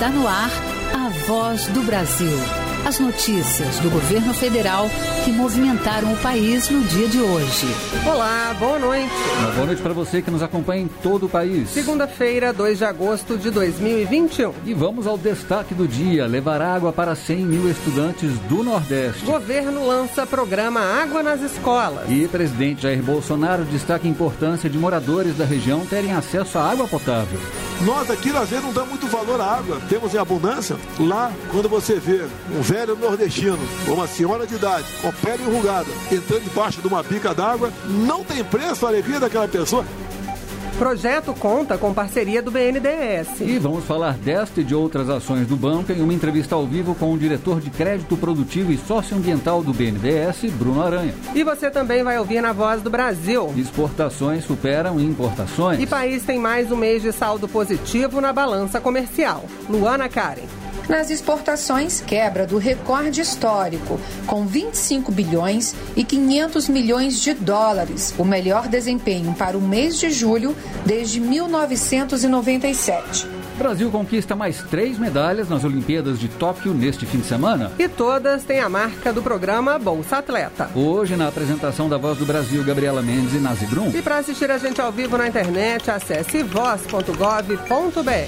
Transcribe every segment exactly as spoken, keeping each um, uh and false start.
Está no ar a Voz do Brasil. As notícias do governo federal que movimentaram o país no dia de hoje. Olá, boa noite. Uma boa noite para você que nos acompanha em todo o país. Segunda-feira, dois de agosto de dois mil e vinte e um. E vamos ao destaque do dia: levar água para cem mil estudantes do Nordeste. Governo lança programa Água nas Escolas. E presidente Jair Bolsonaro destaca a importância de moradores da região terem acesso à água potável. Nós aqui, às vezes, não damos muito valor à água. Temos em abundância. Lá, quando você vê um velho nordestino ou uma senhora de idade, com pele enrugada, entrando debaixo de uma bica d'água, não tem preço a alegria daquela pessoa. Projeto conta com parceria do B N D E S. E vamos falar desta e de outras ações do banco em uma entrevista ao vivo com o diretor de Crédito Produtivo e Socioambiental do B N D E S, Bruno Aranha. E você também vai ouvir na Voz do Brasil. Exportações superam importações. E país tem mais um mês de saldo positivo na balança comercial. Luana Karen. Nas exportações, quebra do recorde histórico, com vinte e cinco bilhões e quinhentos milhões de dólares, o melhor desempenho para o mês de julho desde mil novecentos e noventa e sete. Brasil conquista mais três medalhas nas Olimpíadas de Tóquio neste fim de semana. E todas têm a marca do programa Bolsa Atleta. Hoje, na apresentação da Voz do Brasil, Gabriela Mendes e Nazi Brum. E para assistir a gente ao vivo na internet, acesse voz ponto gov ponto br.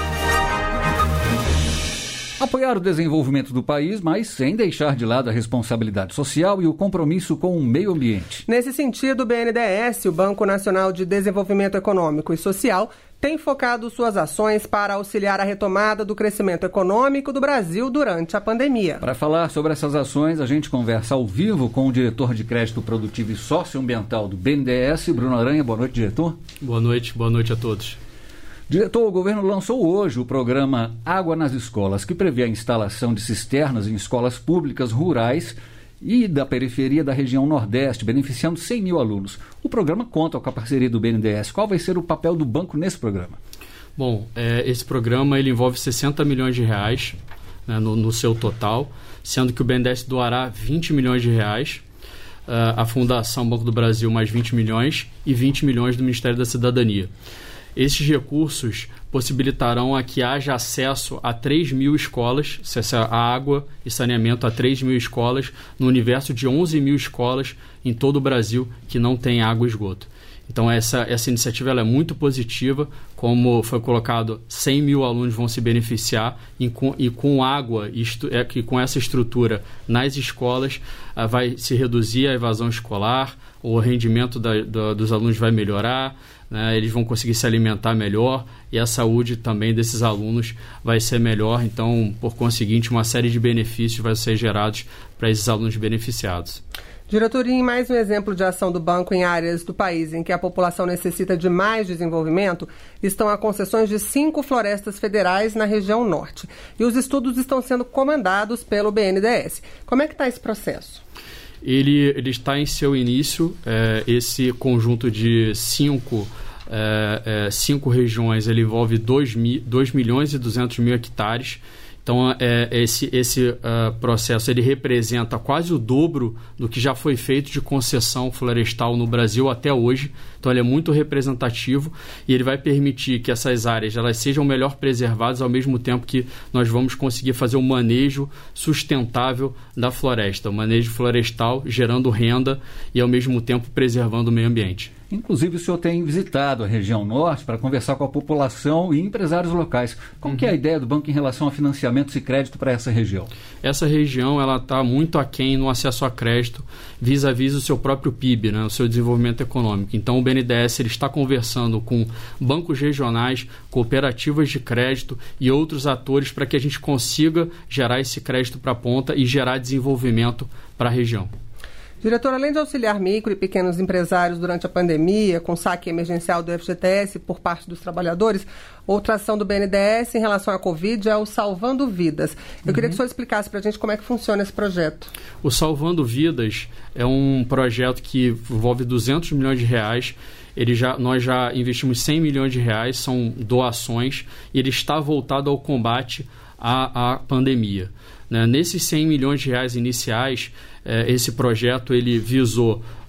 Apoiar o desenvolvimento do país, mas sem deixar de lado a responsabilidade social e o compromisso com o meio ambiente. Nesse sentido, o B N D E S, o Banco Nacional de Desenvolvimento Econômico e Social, tem focado suas ações para auxiliar a retomada do crescimento econômico do Brasil durante a pandemia. Para falar sobre essas ações, a gente conversa ao vivo com o diretor de Crédito Produtivo e Socioambiental do B N D E S, Bruno Aranha. Boa noite, diretor. Boa noite, boa noite a todos. Diretor, o governo lançou hoje o programa Água nas Escolas, que prevê a instalação de cisternas em escolas públicas rurais e da periferia da região Nordeste, beneficiando cem mil alunos. O programa conta com a parceria do B N D E S. Qual vai ser o papel do banco nesse programa? Bom, é, esse programa ele envolve sessenta milhões de reais, né, no, no seu total, sendo que o B N D E S doará vinte milhões de reais, uh, a Fundação Banco do Brasil mais vinte milhões e vinte milhões do Ministério da Cidadania. Esses recursos possibilitarão a que haja acesso a três mil escolas, acesso a água e saneamento a três mil escolas, no universo de onze mil escolas em todo o Brasil que não tem água e esgoto. Então essa, essa iniciativa ela é muito positiva, como foi colocado, cem mil alunos vão se beneficiar e com, e com água e estu, é, que com essa estrutura nas escolas ah, vai se reduzir a evasão escolar, o rendimento da, da, dos alunos vai melhorar, né, eles vão conseguir se alimentar melhor e a saúde também desses alunos vai ser melhor. Então, por conseguinte, uma série de benefícios vai ser gerados para esses alunos beneficiados. Diretor, em mais um exemplo de ação do banco em áreas do país em que a população necessita de mais desenvolvimento, estão as concessões de cinco florestas federais na região norte. E os estudos estão sendo comandados pelo B N D E S. Como é que está esse processo? Ele, ele está em seu início. É, esse conjunto de cinco, é, é, cinco regiões ele envolve dois milhões e duzentos mil hectares. Então, é, esse, esse uh, processo ele representa quase o dobro do que já foi feito de concessão florestal no Brasil até hoje. Então, ele é muito representativo e ele vai permitir que essas áreas elas sejam melhor preservadas, ao mesmo tempo que nós vamos conseguir fazer um manejo sustentável da floresta, o manejo florestal gerando renda e, ao mesmo tempo, preservando o meio ambiente. Inclusive, o senhor tem visitado a região norte para conversar com a população e empresários locais. Como uhum. que é a ideia do banco em relação a financiamentos e crédito para essa região? Essa região ela está muito aquém no acesso a crédito vis-à-vis o seu próprio P I B, né, o seu desenvolvimento econômico. Então, o B N D E S ele está conversando com bancos regionais, cooperativas de crédito e outros atores para que a gente consiga gerar esse crédito para a ponta e gerar desenvolvimento para a região. Diretor, além de auxiliar micro e pequenos empresários durante a pandemia, com saque emergencial do F G T S por parte dos trabalhadores, outra ação do B N D E S em relação à Covid é o Salvando Vidas. Eu uhum. queria que o senhor explicasse para a gente como é que funciona esse projeto. O Salvando Vidas é um projeto que envolve duzentos milhões de reais. Ele já, nós já investimos cem milhões de reais, são doações, e ele está voltado ao combate à, à pandemia. Né? Nesses cem milhões de reais iniciais, eh, esse projeto ele visou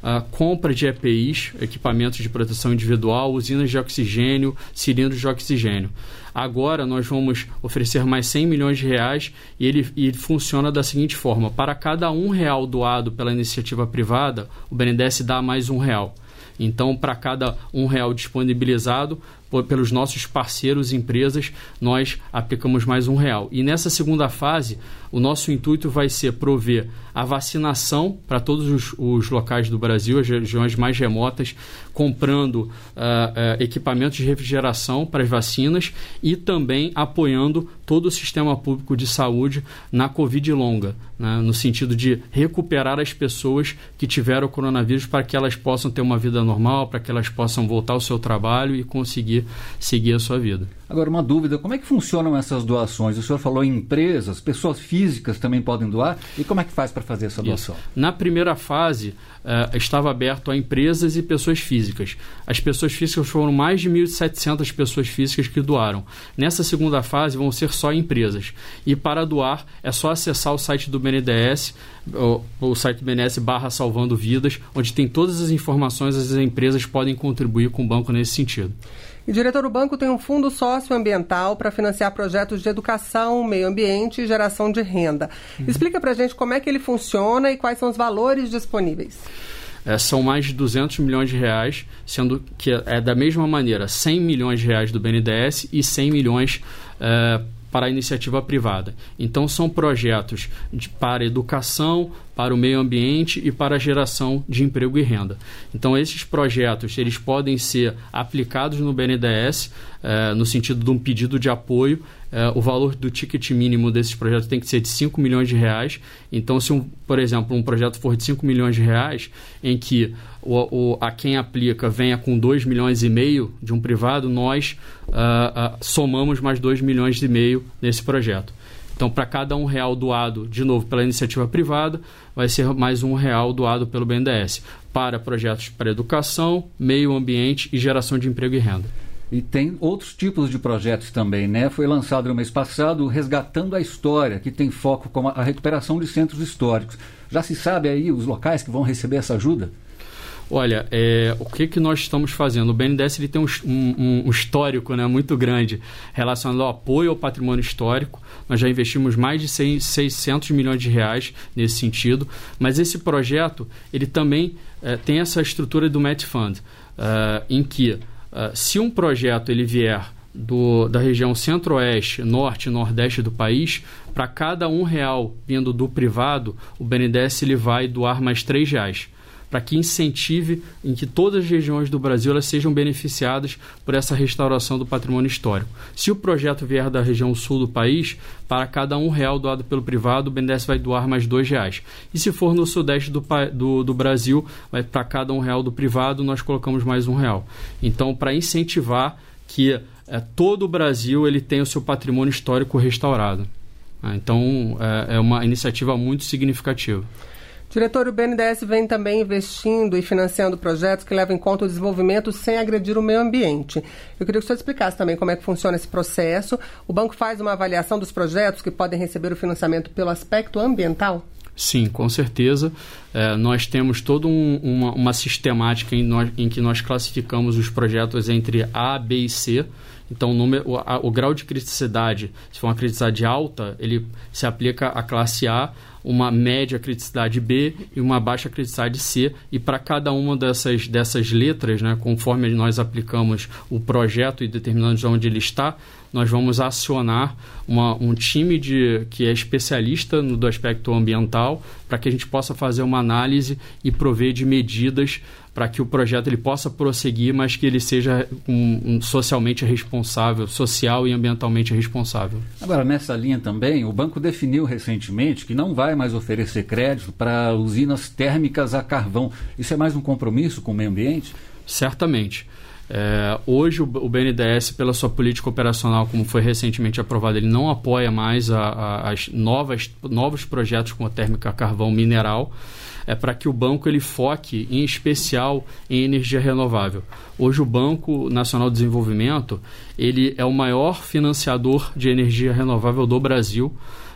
uh, compra de E P Is, equipamentos de proteção individual, usinas de oxigênio, cilindros de oxigênio. Agora nós vamos oferecer mais cem milhões de reais e ele, e ele funciona da seguinte forma: para cada um real doado pela iniciativa privada, o B N D E S dá mais um real. Então, para cada um real disponibilizado por, pelos nossos parceiros e empresas, nós aplicamos mais um real. E nessa segunda fase, o nosso intuito vai ser prover a vacinação para todos os, os locais do Brasil, as regiões mais remotas, comprando uh, uh, equipamentos de refrigeração para as vacinas e também apoiando todo o sistema público de saúde na Covid longa, né, no sentido de recuperar as pessoas que tiveram o coronavírus para que elas possam ter uma vida normal, para que elas possam voltar ao seu trabalho e conseguir seguir a sua vida. Agora, uma dúvida, como é que funcionam essas doações? O senhor falou em empresas, pessoas físicas também podem doar, e como é que faz para fazer essa doação? Isso. Na primeira fase, uh, estava aberto a empresas e pessoas físicas. As pessoas físicas foram mais de mil e setecentas pessoas físicas que doaram. Nessa segunda fase, vão ser só empresas. E para doar, é só acessar o site do B N D E S, o, o site do B N D E S barra Salvando Vidas, onde tem todas as informações, as empresas podem contribuir com o banco nesse sentido. E, diretor, o banco tem um fundo socioambiental para financiar projetos de educação, meio ambiente e geração de renda. Uhum. Explica para a gente como é que ele funciona e quais são os valores disponíveis. É, são mais de duzentos milhões de reais, sendo que é da mesma maneira cem milhões de reais do B N D E S e cem milhões é, para a iniciativa privada. Então, são projetos de, para educação, para o meio ambiente e para a geração de emprego e renda. Então, esses projetos eles podem ser aplicados no B N D E S eh, no sentido de um pedido de apoio. Eh, o valor do ticket mínimo desses projetos tem que ser de cinco milhões de reais. Então, se, um, por exemplo, um projeto for de cinco milhões de reais, em que o, o, a quem aplica venha com dois milhões e meio de um privado, nós uh, uh, somamos mais dois milhões e meio nesse projeto. Então, para cada um real doado, de novo, pela iniciativa privada, vai ser mais um real doado pelo B N D E S para projetos para educação, meio ambiente e geração de emprego e renda. E tem outros tipos de projetos também, né? Foi lançado no mês passado o Resgatando a História, que tem foco com a recuperação de centros históricos. Já se sabe aí os locais que vão receber essa ajuda? Olha, é, o que, que nós estamos fazendo? O B N D E S ele tem um, um, um histórico, né, muito grande relacionado ao apoio ao patrimônio histórico. Nós já investimos mais de seiscentos milhões de reais nesse sentido, mas esse projeto ele também é, tem essa estrutura do Match Fund, uh, em que uh, se um projeto ele vier do, da região centro-oeste, norte e nordeste do país, para cada um real vindo do privado, o B N D E S ele vai doar mais três reais, para que incentive em que todas as regiões do Brasil elas sejam beneficiadas por essa restauração do patrimônio histórico. Se o projeto vier da região sul do país, para cada um real doado pelo privado, o B N D E S vai doar mais dois reais. E se for no sudeste do, do, do Brasil, vai para cada um real do privado, nós colocamos mais um real. Então, para incentivar que é, todo o Brasil ele tenha o seu patrimônio histórico restaurado. Ah, então, é, é uma iniciativa muito significativa. Diretor, o B N D E S vem também investindo e financiando projetos que levam em conta o desenvolvimento sem agredir o meio ambiente. Eu queria que o senhor explicasse também como é que funciona esse processo. O banco faz uma avaliação dos projetos que podem receber o financiamento pelo aspecto ambiental? Sim, com certeza. É, nós temos toda um, uma, uma sistemática em, nós, em que nós classificamos os projetos entre A, B e C. Então, o, número, o, a, o grau de criticidade, se for uma criticidade alta, ele se aplica à classe A, uma média criticidade B e uma baixa criticidade C. E para cada uma dessas, dessas letras, né, conforme nós aplicamos o projeto e determinamos onde ele está, nós vamos acionar uma, um time de, que é especialista no do aspecto ambiental para que a gente possa fazer uma análise e prover de medidas para que o projeto ele possa prosseguir, mas que ele seja um, um socialmente responsável, social e ambientalmente responsável. Agora, nessa linha também, o banco definiu recentemente que não vai mais oferecer crédito para usinas térmicas a carvão. Isso é mais um compromisso com o meio ambiente? Certamente. É, hoje o, o B N D E S, pela sua política operacional, como foi recentemente aprovado, ele não apoia mais a, a, as novas, novos projetos com a térmica a carvão mineral. É para que o banco ele foque em especial em energia renovável. Hoje o Banco Nacional de Desenvolvimento ele é o maior financiador de energia renovável do Brasil.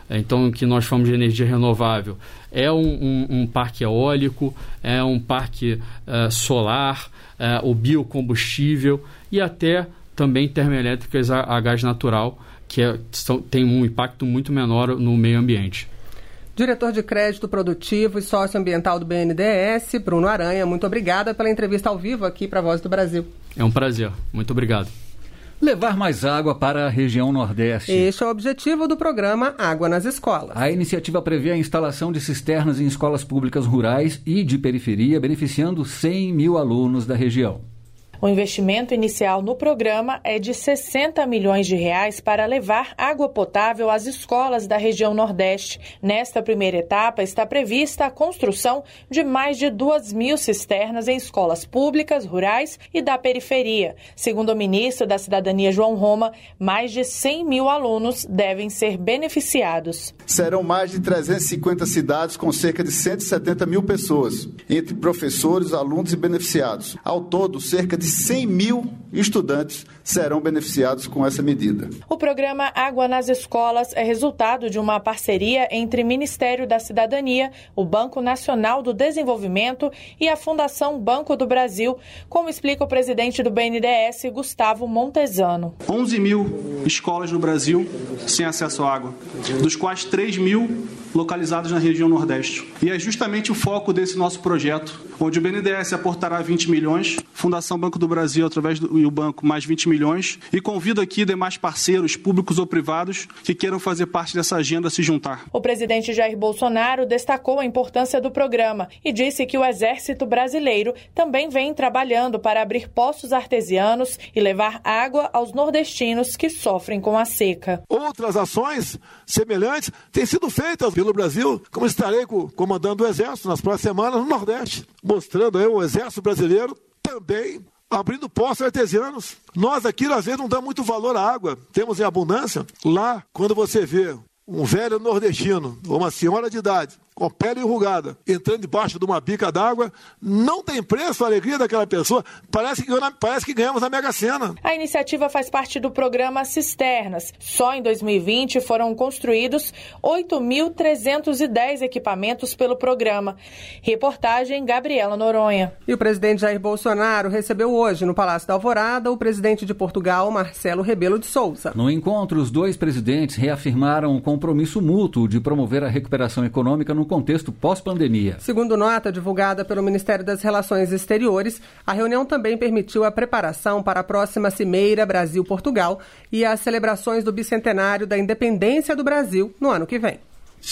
então que nós chamamos de energia renovável, é um, um, um parque eólico, é um parque uh, solar, uh, o biocombustível e até também termoelétricas a, a gás natural, que é, são, tem um impacto muito menor no meio ambiente. Diretor de Crédito Produtivo e Socioambiental do B N D E S, Bruno Aranha, muito obrigada pela entrevista ao vivo aqui para a Voz do Brasil. É um prazer, muito obrigado. Levar mais água para a região Nordeste. Este é o objetivo do programa Água nas Escolas. A iniciativa prevê a instalação de cisternas em escolas públicas rurais e de periferia, beneficiando cem mil alunos da região. O investimento inicial no programa é de sessenta milhões de reais para levar água potável às escolas da região Nordeste. Nesta primeira etapa, está prevista a construção de mais de duas mil cisternas em escolas públicas, rurais e da periferia. Segundo o ministro da Cidadania, João Roma, mais de cem mil alunos devem ser beneficiados. Serão mais de trezentas e cinquenta cidades com cerca de cento e setenta mil pessoas, entre professores, alunos e beneficiados. Ao todo, cerca de cem mil estudantes serão beneficiados com essa medida. O programa Água nas Escolas é resultado de uma parceria entre o Ministério da Cidadania, o Banco Nacional do Desenvolvimento e a Fundação Banco do Brasil, como explica o presidente do B N D E S, Gustavo Montesano. onze mil escolas no Brasil sem acesso à água, dos quais três mil localizadas na região Nordeste. E é justamente o foco desse nosso projeto, onde o B N D E S aportará vinte milhões, Fundação Banco do Brasil, através do e o banco, mais vinte milhões, e convido aqui demais parceiros, públicos ou privados, que queiram fazer parte dessa agenda a se juntar. O presidente Jair Bolsonaro destacou a importância do programa e disse que o Exército Brasileiro também vem trabalhando para abrir poços artesianos e levar água aos nordestinos que sofrem com a seca. Outras ações semelhantes têm sido feitas pelo Brasil, como estarei comandando o Exército nas próximas semanas no Nordeste, mostrando aí o Exército Brasileiro também abrindo poços artesianos. Nós aqui, às vezes, não damos muito valor à água, temos em abundância. Lá, quando você vê um velho nordestino ou uma senhora de idade com pele enrugada, entrando debaixo de uma bica d'água, não tem preço a alegria daquela pessoa. Parece que, parece que ganhamos a Mega Sena. A iniciativa faz parte do programa Cisternas. Só em dois mil e vinte foram construídos oito mil trezentos e dez equipamentos pelo programa. Reportagem Gabriela Noronha. E o presidente Jair Bolsonaro recebeu hoje, no Palácio da Alvorada, o presidente de Portugal, Marcelo Rebelo de Sousa. No encontro, os dois presidentes reafirmaram o compromisso mútuo de promover a recuperação econômica no contexto pós-pandemia. Segundo nota divulgada pelo Ministério das Relações Exteriores, a reunião também permitiu a preparação para a próxima Cimeira Brasil-Portugal e as celebrações do bicentenário da independência do Brasil no ano que vem.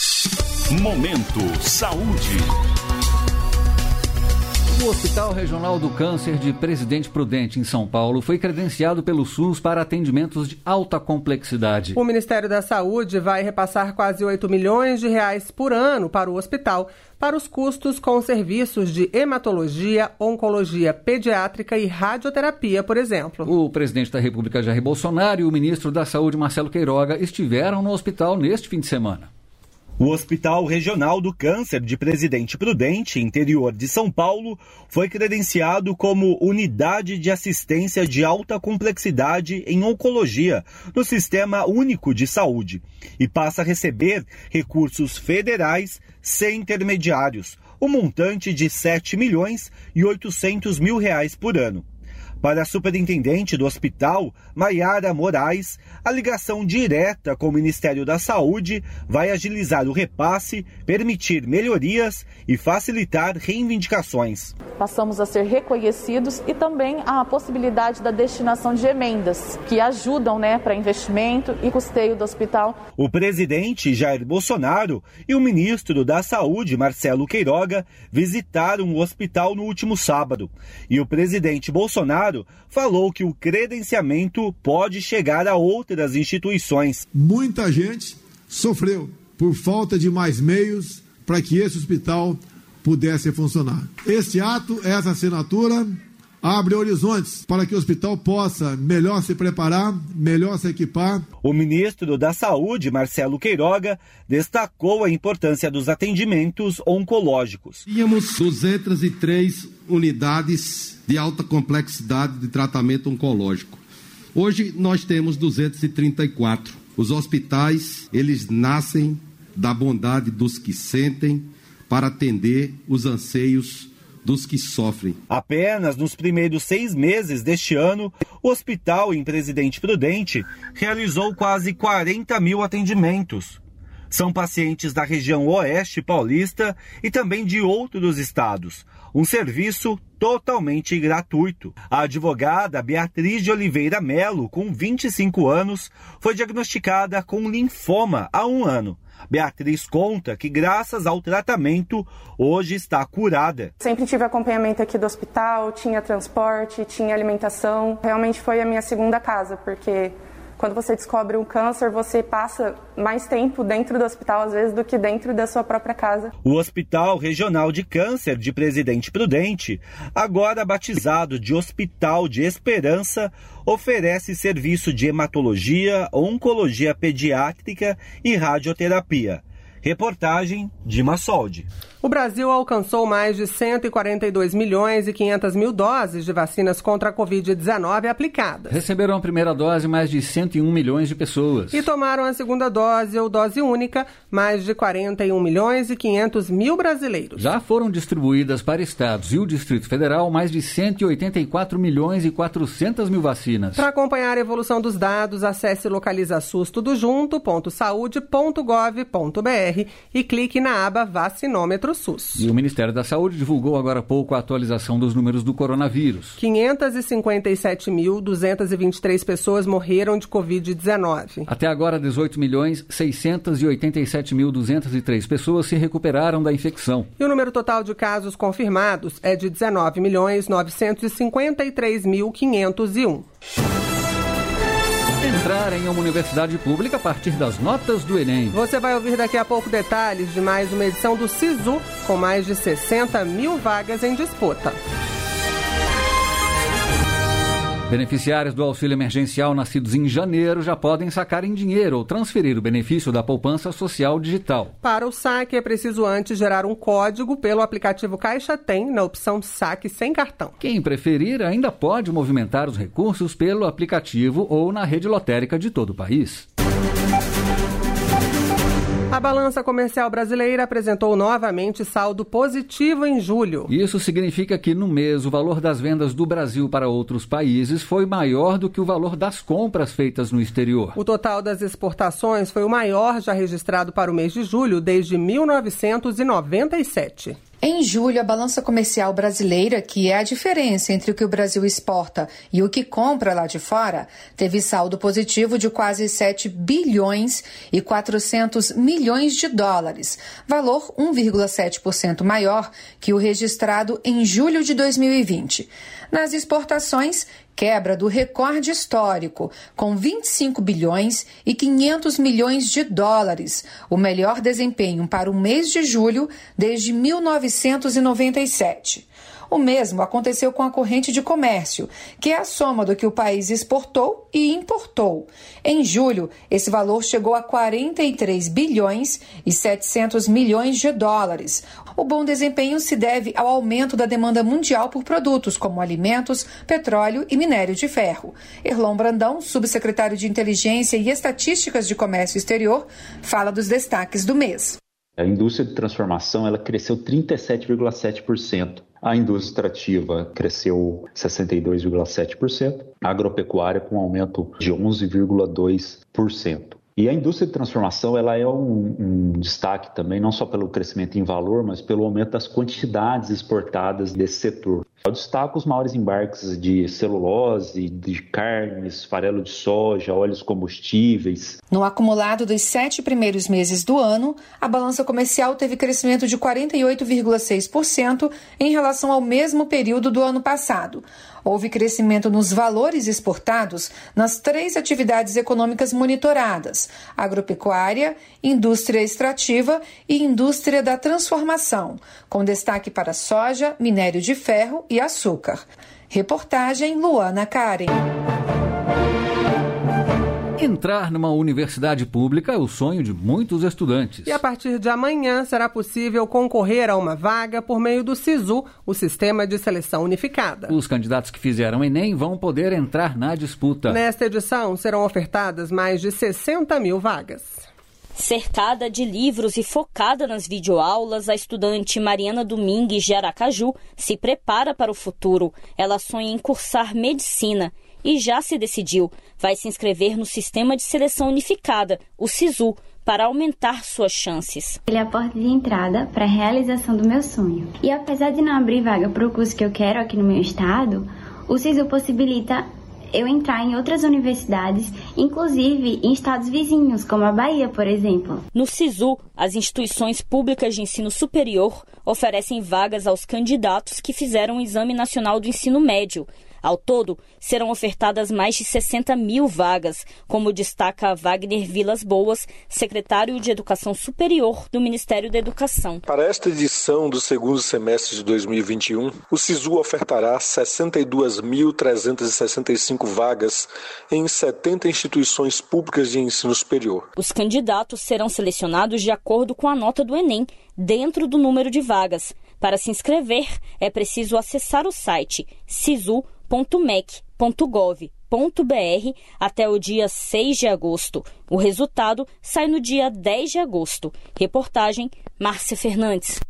Momento Saúde. O Hospital Regional do Câncer de Presidente Prudente, em São Paulo, foi credenciado pelo SUS para atendimentos de alta complexidade. O Ministério da Saúde vai repassar quase oito milhões de reais por ano para o hospital, para os custos com serviços de hematologia, oncologia pediátrica e radioterapia, por exemplo. O presidente da República, Jair Bolsonaro, e o ministro da Saúde, Marcelo Queiroga, estiveram no hospital neste fim de semana. O Hospital Regional do Câncer de Presidente Prudente, interior de São Paulo, foi credenciado como Unidade de Assistência de Alta Complexidade em Oncologia no Sistema Único de Saúde e passa a receber recursos federais sem intermediários, o montante de sete milhões e oitocentos mil reais por ano. Para a superintendente do hospital, Maiara Moraes, a ligação direta com o Ministério da Saúde vai agilizar o repasse, permitir melhorias e facilitar reivindicações. Passamos a ser reconhecidos e também a possibilidade da destinação de emendas, que ajudam, né, para investimento e custeio do hospital. O presidente Jair Bolsonaro e o ministro da Saúde, Marcelo Queiroga, visitaram o hospital no último sábado. E o presidente Bolsonaro falou que o credenciamento pode chegar a outras instituições. Muita gente sofreu por falta de mais meios para que esse hospital pudesse funcionar. Este ato, essa assinatura, abre horizontes para que o hospital possa melhor se preparar, melhor se equipar. O ministro da Saúde, Marcelo Queiroga, destacou a importância dos atendimentos oncológicos. Tínhamos duzentas e três unidades de alta complexidade de tratamento oncológico. Hoje nós temos duzentos e trinta e quatro. Os hospitais, eles nascem da bondade dos que sentem para atender os anseios dos que sofrem. Apenas nos primeiros seis meses deste ano, o hospital em Presidente Prudente realizou quase quarenta mil atendimentos. São pacientes da região oeste paulista e também de outros estados. Um serviço totalmente gratuito. A advogada Beatriz de Oliveira Melo, com vinte e cinco anos, foi diagnosticada com linfoma há um ano. Beatriz conta que, graças ao tratamento, hoje está curada. Sempre tive acompanhamento aqui do hospital, tinha transporte, tinha alimentação. Realmente foi a minha segunda casa, porque quando você descobre um câncer, você passa mais tempo dentro do hospital, às vezes, do que dentro da sua própria casa. O Hospital Regional de Câncer de Presidente Prudente, agora batizado de Hospital de Esperança, oferece serviço de hematologia, oncologia pediátrica e radioterapia. Reportagem de Massoldi. O Brasil alcançou mais de cento e quarenta e dois milhões e quinhentas mil doses de vacinas contra a covid dezenove aplicadas. Receberam a primeira dose mais de cento e um milhões de pessoas. E tomaram a segunda dose ou dose única mais de quarenta e um milhões e quinhentos mil brasileiros. Já foram distribuídas para estados e o Distrito Federal mais de cento e oitenta e quatro milhões e quatrocentas mil vacinas. Para acompanhar a evolução dos dados, acesse localizasus tudo junto ponto saúde ponto gov ponto br e clique na aba Vacinômetro SUS. E o Ministério da Saúde divulgou agora há pouco a atualização dos números do coronavírus. quinhentas e cinquenta e sete mil duzentas e vinte e três pessoas morreram de covid dezenove. Até agora, dezoito milhões seiscentas e oitenta e sete mil duzentas e três pessoas se recuperaram da infecção. E o número total de casos confirmados é de dezenove milhões novecentos e cinquenta e três mil quinhentos e um. Entrar em uma universidade pública a partir das notas do Enem. Você vai ouvir daqui a pouco detalhes de mais uma edição do SISU, com mais de sessenta mil vagas em disputa. Beneficiários do auxílio emergencial nascidos em janeiro já podem sacar em dinheiro ou transferir o benefício da poupança social digital. Para o saque, é preciso antes gerar um código pelo aplicativo Caixa Tem, na opção Saque Sem Cartão. Quem preferir ainda pode movimentar os recursos pelo aplicativo ou na rede lotérica de todo o país. A balança comercial brasileira apresentou novamente saldo positivo em julho. Isso significa que no mês o valor das vendas do Brasil para outros países foi maior do que o valor das compras feitas no exterior. O total das exportações foi o maior já registrado para o mês de julho desde mil novecentos e noventa e sete. Em julho, a balança comercial brasileira, que é a diferença entre o que o Brasil exporta e o que compra lá de fora, teve saldo positivo de quase sete bilhões e quatrocentos milhões de dólares, valor um vírgula sete por cento maior que o registrado em julho de dois mil e vinte. Nas exportações, quebra do recorde histórico, com vinte e cinco bilhões e quinhentos milhões de dólares, o melhor desempenho para o mês de julho desde mil novecentos e noventa e sete. O mesmo aconteceu com a corrente de comércio, que é a soma do que o país exportou e importou. Em julho, esse valor chegou a quarenta e três bilhões e setecentos milhões de dólares. O bom desempenho se deve ao aumento da demanda mundial por produtos como alimentos, petróleo e minério de ferro. Erlon Brandão, subsecretário de Inteligência e Estatísticas de Comércio Exterior, fala dos destaques do mês. A indústria de transformação ela cresceu trinta e sete vírgula sete por cento. A indústria extrativa cresceu sessenta e dois vírgula sete por cento. A agropecuária com um aumento de onze vírgula dois por cento. E a indústria de transformação ela é um, um destaque também, não só pelo crescimento em valor, mas pelo aumento das quantidades exportadas desse setor. Eu destaco os maiores embarques de celulose, de carnes, farelo de soja, óleos combustíveis. No acumulado dos sete primeiros meses do ano, a balança comercial teve crescimento de quarenta e oito vírgula seis por cento em relação ao mesmo período do ano passado. Houve crescimento nos valores exportados nas três atividades econômicas monitoradas: agropecuária, indústria extrativa e indústria da transformação, com destaque para soja, minério de ferro e açúcar. Reportagem Luana Karen. Entrar numa universidade pública é o sonho de muitos estudantes. E a partir de amanhã será possível concorrer a uma vaga por meio do SISU, o Sistema de Seleção Unificada. Os candidatos que fizeram Enem vão poder entrar na disputa. Nesta edição serão ofertadas mais de sessenta mil vagas. Cercada de livros e focada nas videoaulas, a estudante Mariana Domingues, de Aracaju, se prepara para o futuro. Ela sonha em cursar medicina e já se decidiu. Vai se inscrever no Sistema de Seleção Unificada, o SISU, para aumentar suas chances. Ele é a porta de entrada para a realização do meu sonho. E apesar de não abrir vaga para o curso que eu quero aqui no meu estado, o SISU possibilita eu entrar em outras universidades, inclusive em estados vizinhos, como a Bahia, por exemplo. No SISU, as instituições públicas de ensino superior oferecem vagas aos candidatos que fizeram o Exame Nacional do Ensino Médio. Ao todo, serão ofertadas mais de sessenta mil vagas, como destaca Wagner Vilas Boas, secretário de Educação Superior do Ministério da Educação. Para esta edição do segundo semestre de dois mil e vinte e um, o SISU ofertará sessenta e duas mil trezentas e sessenta e cinco vagas em setenta instituições públicas de ensino superior. Os candidatos serão selecionados de acordo com a nota do Enem, dentro do número de vagas. Para se inscrever, é preciso acessar o site sisu ponto mec ponto gov ponto br até o dia seis de agosto. O resultado sai no dia dez de agosto. Reportagem Márcia Fernandes.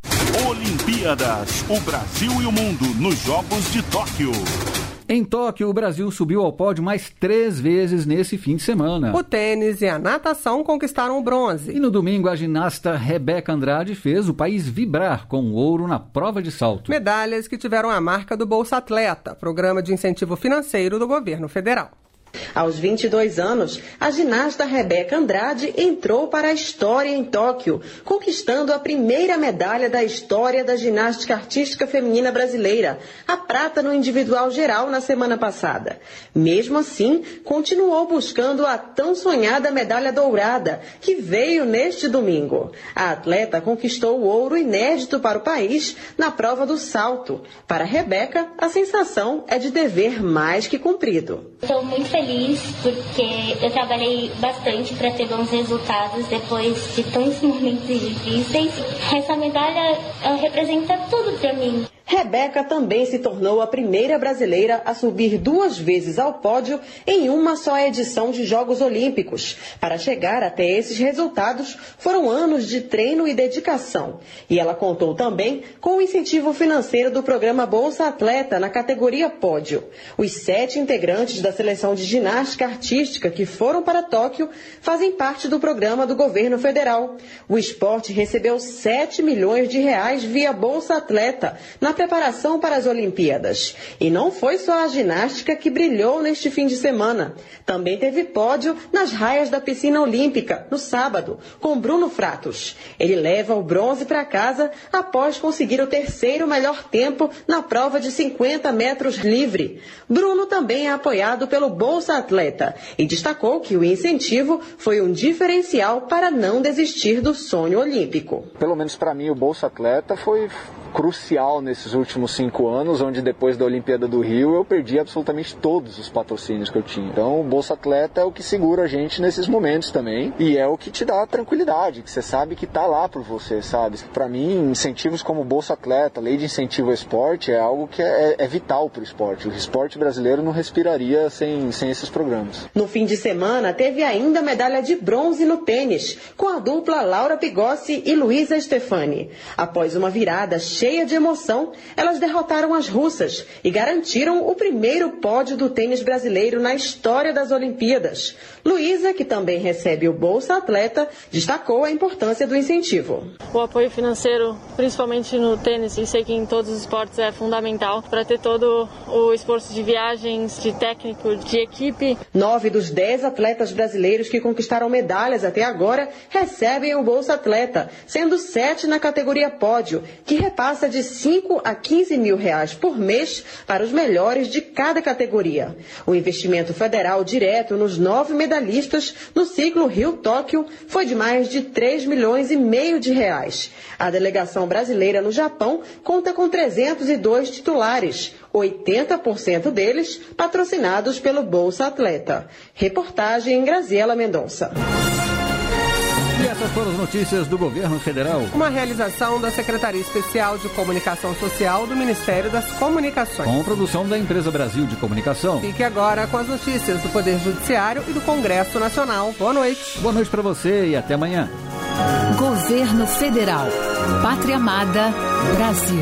Olimpíadas, o Brasil e o mundo nos Jogos de Tóquio. Em Tóquio, o Brasil subiu ao pódio mais três vezes nesse fim de semana. O tênis e a natação conquistaram o bronze. E no domingo, a ginasta Rebeca Andrade fez o país vibrar com o ouro na prova de salto. Medalhas que tiveram a marca do Bolsa Atleta, programa de incentivo financeiro do governo federal. Aos vinte e dois anos, a ginasta Rebeca Andrade entrou para a história em Tóquio, conquistando a primeira medalha da história da ginástica artística feminina brasileira, a prata no individual geral na semana passada. Mesmo assim, continuou buscando a tão sonhada medalha dourada, que veio neste domingo. A atleta conquistou o ouro inédito para o país na prova do salto. Para Rebeca, a sensação é de dever mais que cumprido. Estou muito feliz porque eu trabalhei bastante para ter bons resultados depois de tantos momentos difíceis. Essa medalha ela representa tudo para mim. Rebeca também se tornou a primeira brasileira a subir duas vezes ao pódio em uma só edição de Jogos Olímpicos. Para chegar até esses resultados, foram anos de treino e dedicação. E ela contou também com o incentivo financeiro do programa Bolsa Atleta na categoria pódio. Os sete integrantes da seleção de ginástica artística que foram para Tóquio fazem parte do programa do governo federal. O esporte recebeu sete milhões de reais via Bolsa Atleta na preparação para as Olimpíadas. E não foi só a ginástica que brilhou neste fim de semana. Também teve pódio nas raias da piscina olímpica, no sábado, com Bruno Fratos. Ele leva o bronze para casa após conseguir o terceiro melhor tempo na prova de cinquenta metros livre. Bruno também é apoiado pelo Bolsa Atleta e destacou que o incentivo foi um diferencial para não desistir do sonho olímpico. Pelo menos para mim, o Bolsa Atleta foi crucial nesses últimos cinco anos, onde depois da Olimpíada do Rio eu perdi absolutamente todos os patrocínios que eu tinha. Então o Bolsa Atleta é o que segura a gente nesses momentos também e é o que te dá tranquilidade, que você sabe que tá lá por você, sabe? Para mim, incentivos como Bolsa Atleta, lei de incentivo ao esporte é algo que é, é vital para o esporte. O esporte brasileiro não respiraria sem, sem esses programas. No fim de semana teve ainda medalha de bronze no tênis, com a dupla Laura Pigossi e Luísa Stefani. Após uma virada cheia de emoção, elas derrotaram as russas e garantiram o primeiro pódio do tênis brasileiro na história das Olimpíadas. Luísa, que também recebe o Bolsa Atleta, destacou a importância do incentivo. O apoio financeiro, principalmente no tênis, e sei que em todos os esportes é fundamental para ter todo o esforço de viagens, de técnico, de equipe. Nove dos dez atletas brasileiros que conquistaram medalhas até agora recebem o Bolsa Atleta, sendo sete na categoria pódio, que repassa de cinco a quinze mil reais por mês para os melhores de cada categoria. O investimento federal direto nos nove medalhistas no ciclo Rio-Tóquio foi de mais de três milhões e meio de reais. A delegação brasileira no Japão conta com trezentos e dois titulares, oitenta por cento deles patrocinados pelo Bolsa Atleta. Reportagem Graziela Mendonça. E a Essas foram as notícias do governo federal. Uma realização da Secretaria Especial de Comunicação Social do Ministério das Comunicações. Com produção da Empresa Brasil de Comunicação. Fique agora com as notícias do Poder Judiciário e do Congresso Nacional. Boa noite. Boa noite para você e até amanhã. Governo Federal. Pátria Amada, Brasil.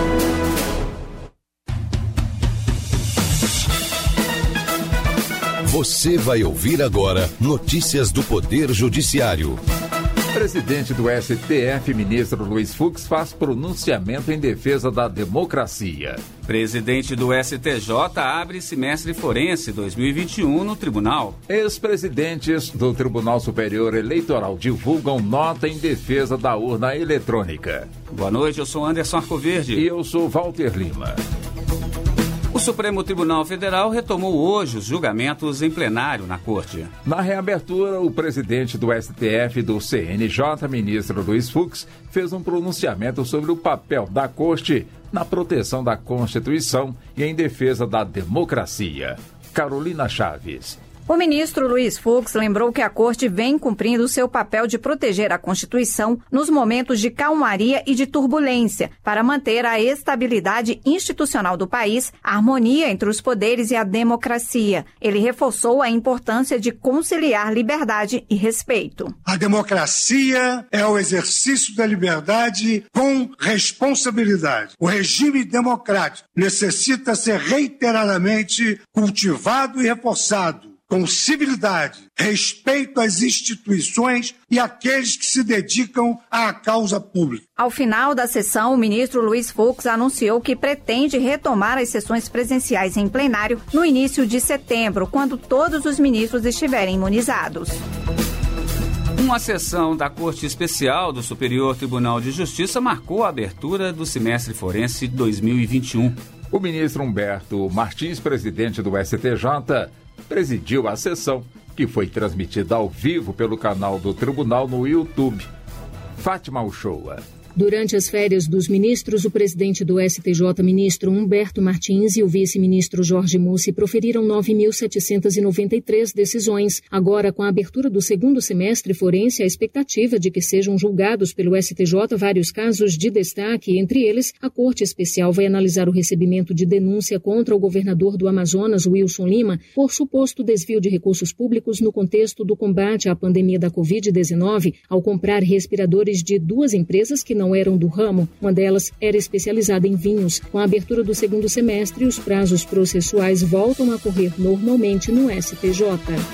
Você vai ouvir agora notícias do Poder Judiciário. Presidente do S T F, ministro Luiz Fux, faz pronunciamento em defesa da democracia. Presidente do S T J abre semestre forense dois mil e vinte e um no tribunal. Ex-presidentes do Tribunal Superior Eleitoral divulgam nota em defesa da urna eletrônica. Boa noite, eu sou Anderson Arcoverde. E eu sou Walter Lima. O Supremo Tribunal Federal retomou hoje os julgamentos em plenário na Corte. Na reabertura, o presidente do S T F e do C N J, ministro Luiz Fux, fez um pronunciamento sobre o papel da Corte na proteção da Constituição e em defesa da democracia. Carolina Chaves. O ministro Luiz Fux lembrou que a Corte vem cumprindo seu papel de proteger a Constituição nos momentos de calmaria e de turbulência, para manter a estabilidade institucional do país, a harmonia entre os poderes e a democracia. Ele reforçou a importância de conciliar liberdade e respeito. A democracia é o exercício da liberdade com responsabilidade. O regime democrático necessita ser reiteradamente cultivado e reforçado, com civilidade, respeito às instituições e àqueles que se dedicam à causa pública. Ao final da sessão, o ministro Luiz Fux anunciou que pretende retomar as sessões presenciais em plenário no início de setembro, quando todos os ministros estiverem imunizados. Uma sessão da Corte Especial do Superior Tribunal de Justiça marcou a abertura do semestre forense dois mil e vinte e um. O ministro Humberto Martins, presidente do S T J, presidiu a sessão, que foi transmitida ao vivo pelo canal do tribunal no YouTube. Fátima Uchoa. Durante as férias dos ministros, o presidente do S T J, ministro Humberto Martins, e o vice-ministro Jorge Mussi proferiram nove mil setecentas e noventa e três decisões. Agora, com a abertura do segundo semestre forense, a expectativa de que sejam julgados pelo S T J vários casos de destaque. Entre eles, a Corte Especial vai analisar o recebimento de denúncia contra o governador do Amazonas, Wilson Lima, por suposto desvio de recursos públicos no contexto do combate à pandemia da covid dezenove, ao comprar respiradores de duas empresas que não eram do ramo. Uma delas era especializada em vinhos. Com a abertura do segundo semestre, os prazos processuais voltam a correr normalmente no S T J.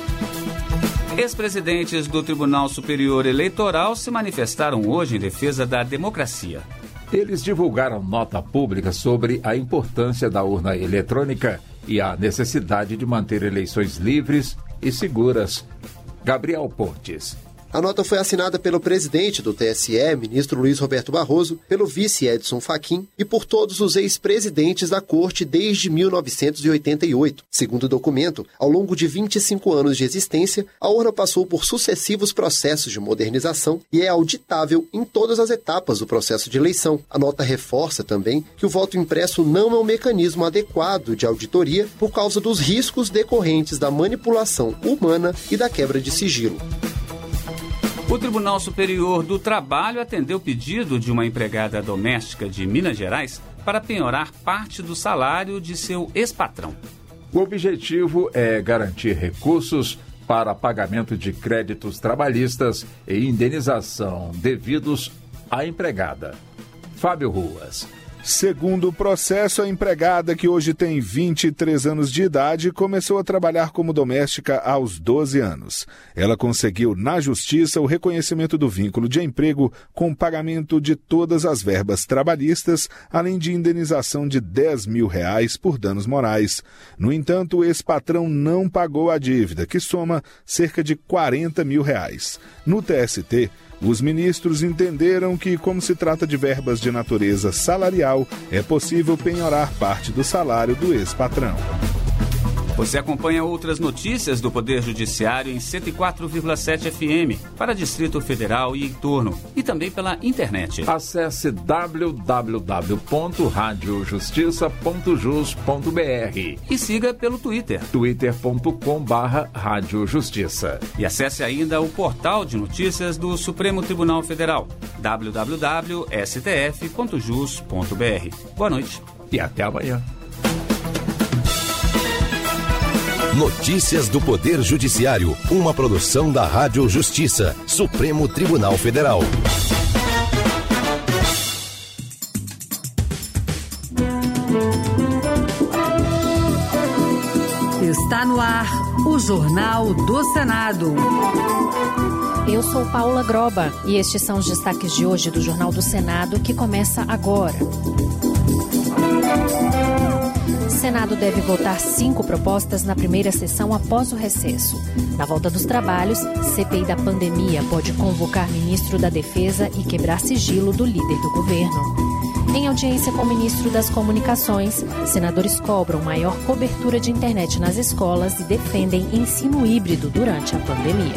Ex-presidentes do Tribunal Superior Eleitoral se manifestaram hoje em defesa da democracia. Eles divulgaram nota pública sobre a importância da urna eletrônica e a necessidade de manter eleições livres e seguras. Gabriel Pontes. A nota foi assinada pelo presidente do T S E, ministro Luiz Roberto Barroso, pelo vice Edson Fachin e por todos os ex-presidentes da Corte desde mil novecentos e oitenta e oito. Segundo o documento, ao longo de vinte e cinco anos de existência, a urna passou por sucessivos processos de modernização e é auditável em todas as etapas do processo de eleição. A nota reforça também que o voto impresso não é um mecanismo adequado de auditoria por causa dos riscos decorrentes da manipulação humana e da quebra de sigilo. O Tribunal Superior do Trabalho atendeu o pedido de uma empregada doméstica de Minas Gerais para penhorar parte do salário de seu ex-patrão. O objetivo é garantir recursos para pagamento de créditos trabalhistas e indenização devidos à empregada. Fábio Ruas. Segundo o processo, a empregada, que hoje tem vinte e três anos de idade, começou a trabalhar como doméstica aos doze anos. Ela conseguiu, na Justiça, o reconhecimento do vínculo de emprego com pagamento de todas as verbas trabalhistas, além de indenização de dez mil reais por danos morais. No entanto, o ex-patrão não pagou a dívida, que soma cerca de quarenta mil reais. No T S T, os ministros entenderam que, como se trata de verbas de natureza salarial, é possível penhorar parte do salário do ex-patrão. Você acompanha outras notícias do Poder Judiciário em cento e quatro vírgula sete F M para Distrito Federal e entorno, e também pela internet. Acesse w w w ponto rádio justiça ponto jus ponto b r e siga pelo Twitter, twitter ponto com barra rádio justiça. E acesse ainda o portal de notícias do Supremo Tribunal Federal, w w w ponto s t f ponto jus ponto b r. Boa noite e até amanhã. Notícias do Poder Judiciário, uma produção da Rádio Justiça, Supremo Tribunal Federal. Está no ar o Jornal do Senado. Eu sou Paula Groba e estes são os destaques de hoje do Jornal do Senado, que começa agora. O Senado deve votar cinco propostas na primeira sessão após o recesso. Na volta dos trabalhos, C P I da pandemia pode convocar ministro da Defesa e quebrar sigilo do líder do governo. Em audiência com o ministro das Comunicações, senadores cobram maior cobertura de internet nas escolas e defendem ensino híbrido durante a pandemia.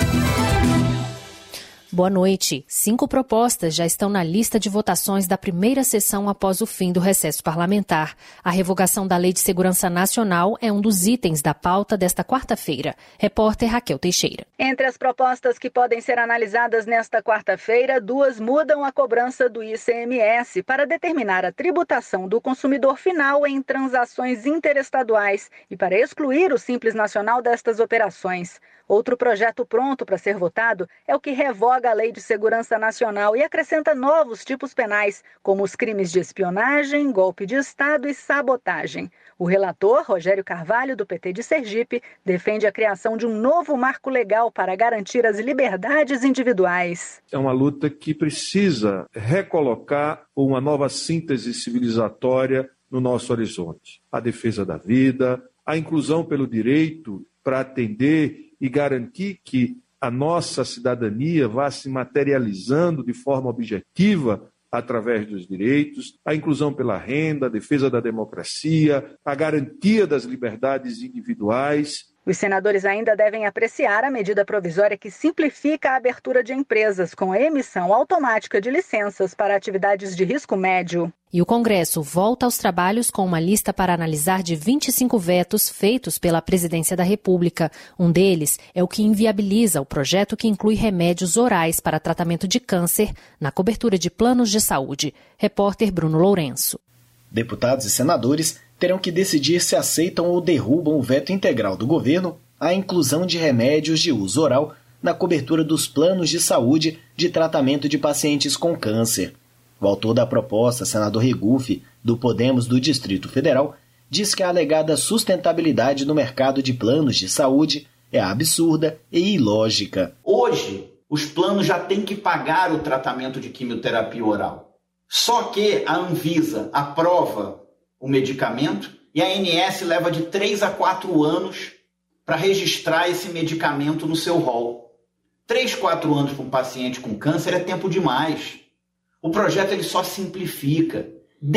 Boa noite. Cinco propostas já estão na lista de votações da primeira sessão após o fim do recesso parlamentar. A revogação da Lei de Segurança Nacional é um dos itens da pauta desta quarta-feira. Repórter Raquel Teixeira. Entre as propostas que podem ser analisadas nesta quarta-feira, duas mudam a cobrança do I C M S para determinar a tributação do consumidor final em transações interestaduais e para excluir o Simples Nacional destas operações. Outro projeto pronto para ser votado é o que revoga a Lei de Segurança Nacional e acrescenta novos tipos penais, como os crimes de espionagem, golpe de Estado e sabotagem. O relator, Rogério Carvalho, do P T de Sergipe, defende a criação de um novo marco legal para garantir as liberdades individuais. É uma luta que precisa recolocar uma nova síntese civilizatória no nosso horizonte. A defesa da vida, a inclusão pelo direito para atender e garantir que a nossa cidadania vá se materializando de forma objetiva através dos direitos, a inclusão pela renda, a defesa da democracia, a garantia das liberdades individuais. Os senadores ainda devem apreciar a medida provisória que simplifica a abertura de empresas com a emissão automática de licenças para atividades de risco médio. E o Congresso volta aos trabalhos com uma lista para analisar de vinte e cinco vetos feitos pela Presidência da República. Um deles é o que inviabiliza o projeto que inclui remédios orais para tratamento de câncer na cobertura de planos de saúde. Repórter Bruno Lourenço. Deputados e senadores terão que decidir se aceitam ou derrubam o veto integral do governo à inclusão de remédios de uso oral na cobertura dos planos de saúde de tratamento de pacientes com câncer. O autor da proposta, senador Regufe, do Podemos do Distrito Federal, diz que a alegada sustentabilidade no mercado de planos de saúde é absurda e ilógica. Hoje, os planos já têm que pagar o tratamento de quimioterapia oral. Só que a Anvisa aprova o medicamento e a A N S leva de três a quatro anos para registrar esse medicamento no seu rol. três, quatro anos para um paciente com câncer é tempo demais. O projeto ele só simplifica,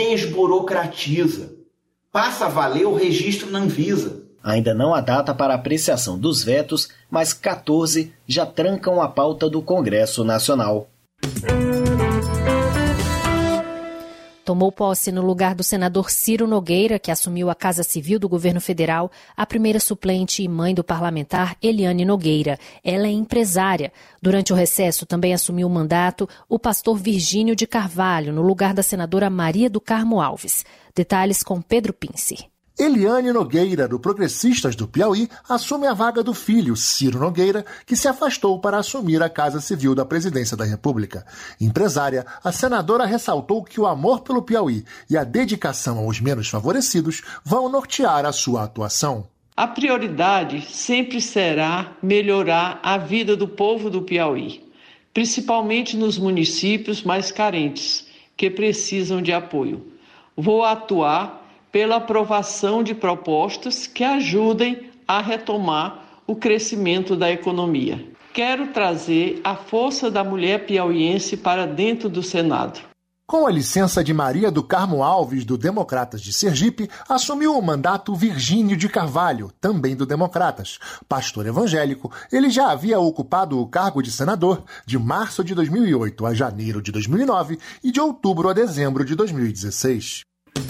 desburocratiza, passa a valer o registro na Anvisa. Ainda não há data para apreciação dos vetos, mas quatorze já trancam a pauta do Congresso Nacional. Tomou posse no lugar do senador Ciro Nogueira, que assumiu a Casa Civil do governo federal, a primeira suplente e mãe do parlamentar Eliane Nogueira. Ela é empresária. Durante o recesso também assumiu o mandato o pastor Virgínio de Carvalho, no lugar da senadora Maria do Carmo Alves. Detalhes com Pedro Pincer. Eliane Nogueira, do Progressistas do Piauí, assume a vaga do filho, Ciro Nogueira, que se afastou para assumir a Casa Civil da Presidência da República. Empresária, a senadora ressaltou que o amor pelo Piauí e a dedicação aos menos favorecidos vão nortear a sua atuação. A prioridade sempre será melhorar a vida do povo do Piauí, principalmente nos municípios mais carentes, que precisam de apoio. Vou atuar pela aprovação de propostas que ajudem a retomar o crescimento da economia. Quero trazer a força da mulher piauiense para dentro do Senado. Com a licença de Maria do Carmo Alves, do Democratas de Sergipe, assumiu o mandato Virgínio de Carvalho, também do Democratas. Pastor evangélico, ele já havia ocupado o cargo de senador de março de dois mil e oito a janeiro de dois mil e nove e de outubro a dezembro de dois mil e dezesseis.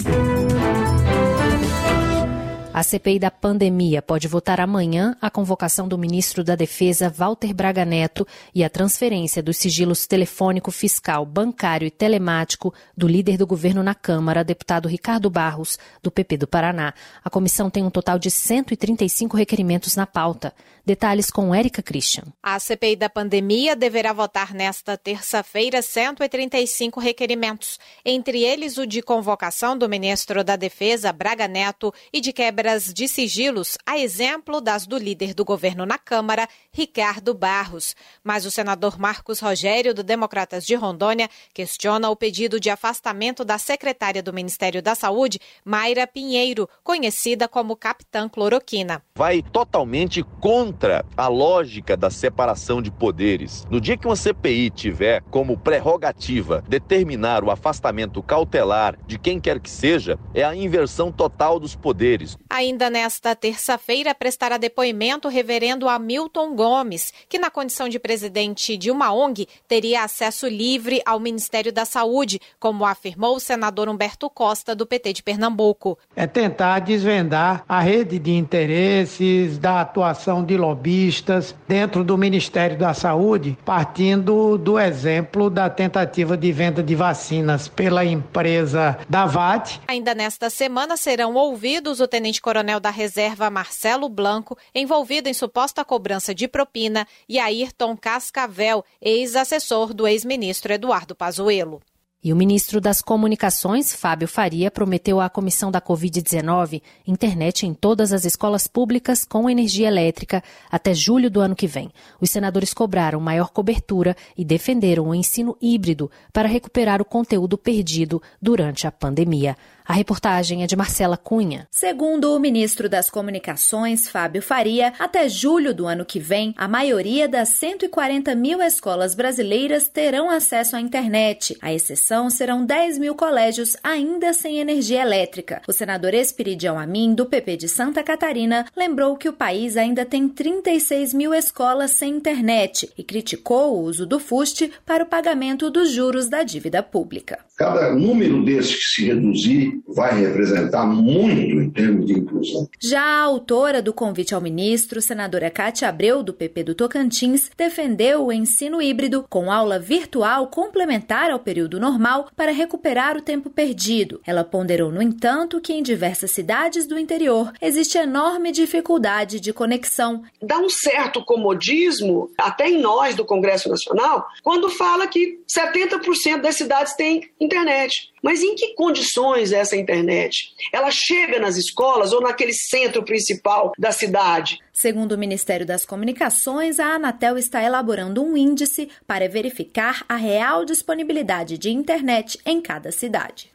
A C P I da pandemia pode votar amanhã a convocação do ministro da Defesa, Walter Braga Neto, e a transferência dos sigilos telefônico, fiscal, bancário e telemático do líder do governo na Câmara, deputado Ricardo Barros, do P P do Paraná. A comissão tem um total de cento e trinta e cinco requerimentos na pauta. Detalhes com Érica Christian. A C P I da pandemia deverá votar nesta terça-feira cento e trinta e cinco requerimentos, entre eles o de convocação do ministro da Defesa, Braga Neto, e de quebra de sigilos, a exemplo das do líder do governo na Câmara, Ricardo Barros. Mas o senador Marcos Rogério, do Democratas de Rondônia, questiona o pedido de afastamento da secretária do Ministério da Saúde, Mayra Pinheiro, conhecida como Capitã Cloroquina. Vai totalmente contra a lógica da separação de poderes. No dia que uma C P I tiver como prerrogativa determinar o afastamento cautelar de quem quer que seja, é a inversão total dos poderes. Ainda nesta terça-feira, prestará depoimento o reverendo Hamilton Gomes, que na condição de presidente de uma O N G teria acesso livre ao Ministério da Saúde, como afirmou o senador Humberto Costa, do P T de Pernambuco. É tentar desvendar a rede de interesses da atuação de lobistas dentro do Ministério da Saúde, partindo do exemplo da tentativa de venda de vacinas pela empresa Davat. Ainda nesta semana serão ouvidos o tenente coronel da Reserva Marcelo Blanco, envolvido em suposta cobrança de propina, e Ayrton Cascavel, ex-assessor do ex-ministro Eduardo Pazuello. E o ministro das Comunicações, Fábio Faria, prometeu à comissão da covid dezenove internet em todas as escolas públicas com energia elétrica até julho do ano que vem. Os senadores cobraram maior cobertura e defenderam o ensino híbrido para recuperar o conteúdo perdido durante a pandemia. A reportagem é de Marcela Cunha. Segundo o ministro das Comunicações, Fábio Faria, até julho do ano que vem, a maioria das cento e quarenta mil escolas brasileiras terão acesso à internet. A exceção serão dez mil colégios ainda sem energia elétrica. O senador Espiridião Amin, do P P de Santa Catarina, lembrou que o país ainda tem trinta e seis mil escolas sem internet e criticou o uso do fuste para o pagamento dos juros da dívida pública. Cada número desses que se reduzir vai representar muito em termos de inclusão. Já a autora do convite ao ministro, senadora Cátia Abreu, do P P do Tocantins, defendeu o ensino híbrido com aula virtual complementar ao período normal para recuperar o tempo perdido. Ela ponderou, no entanto, que em diversas cidades do interior existe enorme dificuldade de conexão. Dá um certo comodismo, até em nós do Congresso Nacional, quando fala que setenta por cento das cidades têm internet. Mas em que condições essa internet? Ela chega nas escolas ou naquele centro principal da cidade? Segundo o Ministério das Comunicações, a Anatel está elaborando um índice para verificar a real disponibilidade de internet em cada cidade.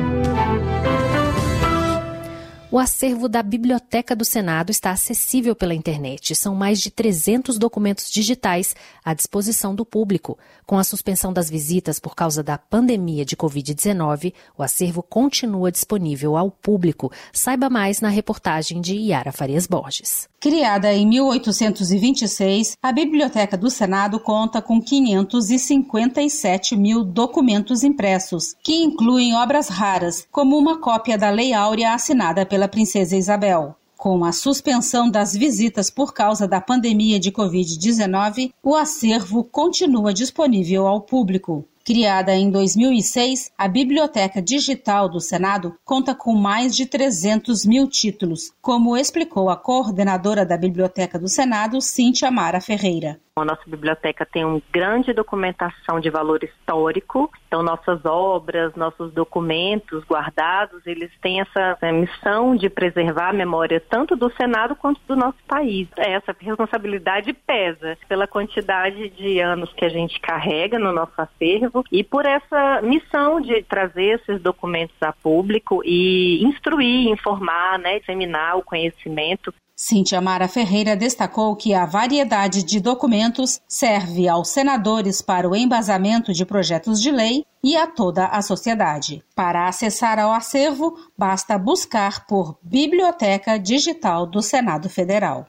O acervo da Biblioteca do Senado está acessível pela internet. São mais de trezentos documentos digitais à disposição do público. Com a suspensão das visitas por causa da pandemia de covid dezenove, o acervo continua disponível ao público. Saiba mais na reportagem de Yara Farias Borges. Criada em mil oitocentos e vinte e seis, a Biblioteca do Senado conta com quinhentos e cinquenta e sete mil documentos impressos, que incluem obras raras, como uma cópia da Lei Áurea assinada pela Princesa Isabel. Com a suspensão das visitas por causa da pandemia de covid dezenove, o acervo continua disponível ao público. Criada em dois mil e seis, a Biblioteca Digital do Senado conta com mais de trezentos mil títulos, como explicou a coordenadora da Biblioteca do Senado, Cíntia Mara Ferreira. A nossa biblioteca tem uma grande documentação de valor histórico, então nossas obras, nossos documentos guardados, eles têm essa missão de preservar a memória tanto do Senado quanto do nosso país. Essa responsabilidade pesa pela quantidade de anos que a gente carrega no nosso acervo e por essa missão de trazer esses documentos a público e instruir, informar, né, disseminar o conhecimento. Cíntia Mara Ferreira destacou que a variedade de documentos serve aos senadores para o embasamento de projetos de lei e a toda a sociedade. Para acessar ao acervo, basta buscar por Biblioteca Digital do Senado Federal.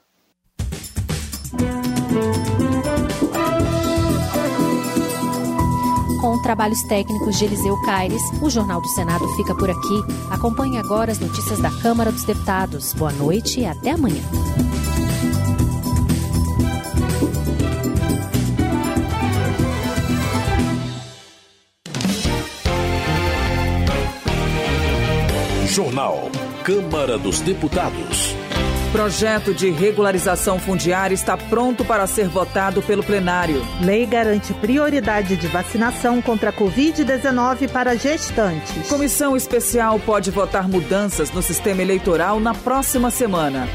Com trabalhos técnicos de Eliseu Caires, o Jornal do Senado fica por aqui. Acompanhe agora as notícias da Câmara dos Deputados. Boa noite e até amanhã. Jornal Câmara dos Deputados. Projeto de regularização fundiária está pronto para ser votado pelo plenário. Lei garante prioridade de vacinação contra a covid dezenove para gestantes. Comissão especial pode votar mudanças no sistema eleitoral na próxima semana.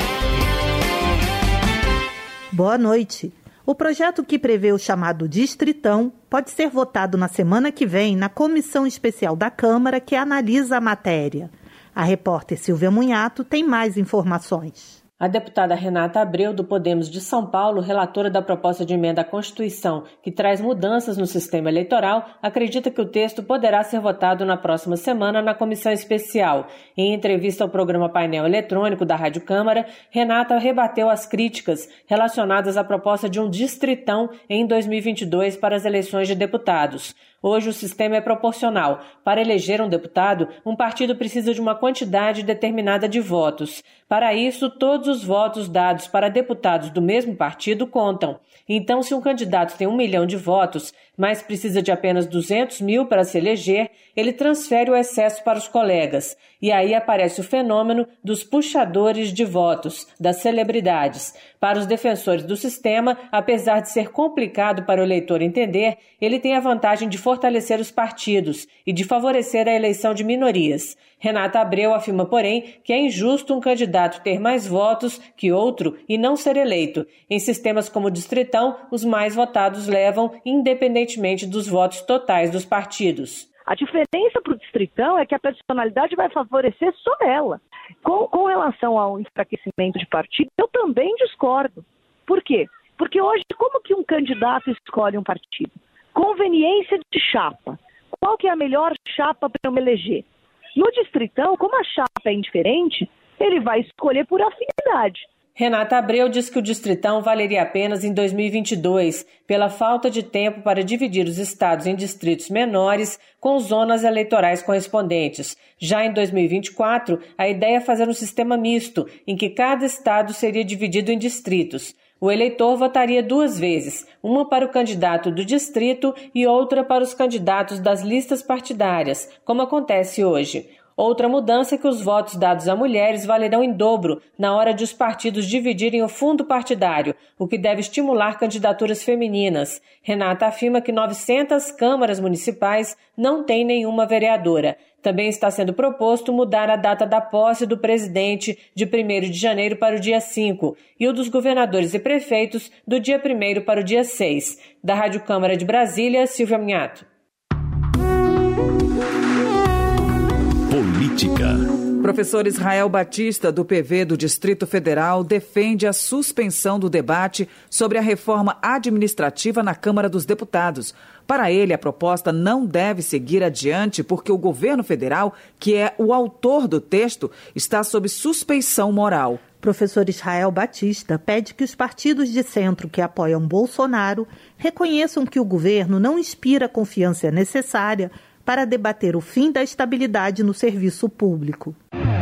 Boa noite. O projeto que prevê o chamado Distritão pode ser votado na semana que vem na Comissão Especial da Câmara que analisa a matéria. A repórter Silvia Munhato tem mais informações. A deputada Renata Abreu, do Podemos de São Paulo, relatora da proposta de emenda à Constituição que traz mudanças no sistema eleitoral, acredita que o texto poderá ser votado na próxima semana na comissão especial. Em entrevista ao programa Painel Eletrônico da Rádio Câmara, Renata rebateu as críticas relacionadas à proposta de um distritão em dois mil e vinte e dois para as eleições de deputados. Hoje o sistema é proporcional. Para eleger um deputado, um partido precisa de uma quantidade determinada de votos. Para isso, todos os votos dados para deputados do mesmo partido contam. Então, se um candidato tem um milhão de votos, mas precisa de apenas duzentos mil para se eleger, ele transfere o excesso para os colegas. E aí aparece o fenômeno dos puxadores de votos, das celebridades. Para os defensores do sistema, apesar de ser complicado para o eleitor entender, ele tem a vantagem de fortalecer os partidos e de favorecer a eleição de minorias. Renata Abreu afirma, porém, que é injusto um candidato ter mais votos que outro e não ser eleito. Em sistemas como o Distritão, os mais votados levam, independentemente dos votos totais dos partidos. A diferença para o Distritão é que a personalidade vai favorecer só ela. Com, com relação ao enfraquecimento de partido, eu também discordo. Por quê? Porque hoje, como que um candidato escolhe um partido? Conveniência de chapa. Qual que é a melhor chapa para eu me eleger? No Distritão, como a chapa é indiferente, ele vai escolher por afinidade. Renata Abreu diz que o Distritão valeria apenas em dois mil e vinte e dois, pela falta de tempo para dividir os estados em distritos menores com zonas eleitorais correspondentes. Já em dois mil e vinte e quatro, a ideia é fazer um sistema misto, em que cada estado seria dividido em distritos. O eleitor votaria duas vezes, uma para o candidato do distrito e outra para os candidatos das listas partidárias, como acontece hoje. Outra mudança é que os votos dados a mulheres valerão em dobro na hora de os partidos dividirem o fundo partidário, o que deve estimular candidaturas femininas. Renata afirma que novecentas câmaras municipais não têm nenhuma vereadora. Também está sendo proposto mudar a data da posse do presidente de primeiro de janeiro para o dia cinco e o dos governadores e prefeitos do dia primeiro para o dia seis. Da Rádio Câmara de Brasília, Silvia Minhato. Política. Professor Israel Batista, do P V do Distrito Federal, defende a suspensão do debate sobre a reforma administrativa na Câmara dos Deputados. Para ele, a proposta não deve seguir adiante porque o governo federal, que é o autor do texto, está sob suspeição moral. Professor Israel Batista pede que os partidos de centro que apoiam Bolsonaro reconheçam que o governo não inspira a confiança necessária para debater o fim da estabilidade no serviço público.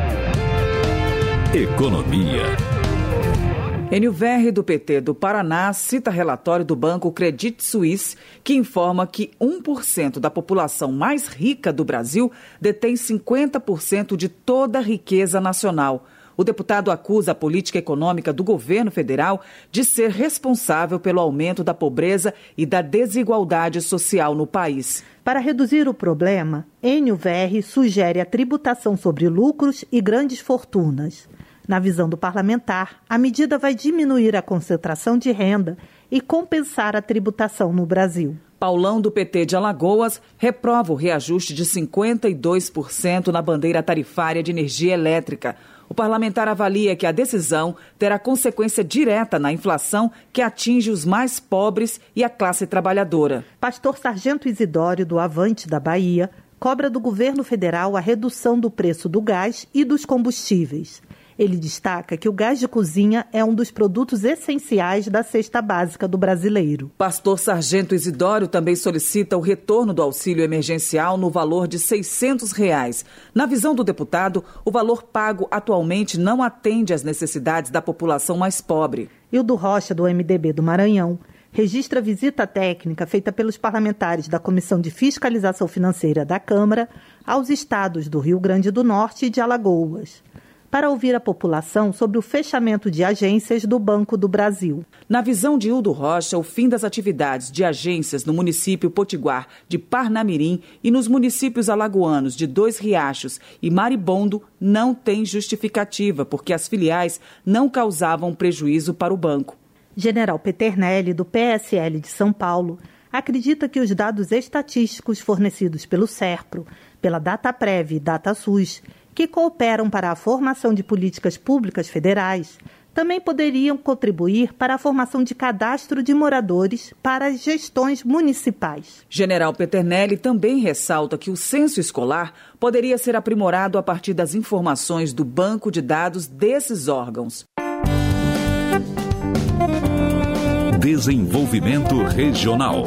Economia. Enio Verri, do P T do Paraná, cita relatório do banco Credit Suisse, que informa que um por cento da população mais rica do Brasil detém cinquenta por cento de toda a riqueza nacional. O deputado acusa a política econômica do governo federal de ser responsável pelo aumento da pobreza e da desigualdade social no país. Para reduzir o problema, Enio Verri sugere a tributação sobre lucros e grandes fortunas. Na visão do parlamentar, a medida vai diminuir a concentração de renda e compensar a tributação no Brasil. Paulão, do P T de Alagoas, reprova o reajuste de cinquenta e dois por cento na bandeira tarifária de energia elétrica. O parlamentar avalia que a decisão terá consequência direta na inflação que atinge os mais pobres e a classe trabalhadora. Pastor Sargento Isidório, do Avante da Bahia, cobra do governo federal a redução do preço do gás e dos combustíveis. Ele destaca que o gás de cozinha é um dos produtos essenciais da cesta básica do brasileiro. Pastor Sargento Isidório também solicita o retorno do auxílio emergencial no valor de seiscentos reais. Na visão do deputado, o valor pago atualmente não atende às necessidades da população mais pobre. Hildo Rocha, do M D B do Maranhão, registra a visita técnica feita pelos parlamentares da Comissão de Fiscalização Financeira da Câmara aos estados do Rio Grande do Norte e de Alagoas, para ouvir a população sobre o fechamento de agências do Banco do Brasil. Na visão de Hildo Rocha, o fim das atividades de agências no município potiguar de Parnamirim e nos municípios alagoanos de Dois Riachos e Maribondo não tem justificativa, porque as filiais não causavam prejuízo para o banco. General Peternelli, do P S L de São Paulo, acredita que os dados estatísticos fornecidos pelo SERPRO, pela DataPrev e DataSUS, que cooperam para a formação de políticas públicas federais, também poderiam contribuir para a formação de cadastro de moradores para as gestões municipais. General Peternelli também ressalta que o censo escolar poderia ser aprimorado a partir das informações do banco de dados desses órgãos. Desenvolvimento Regional.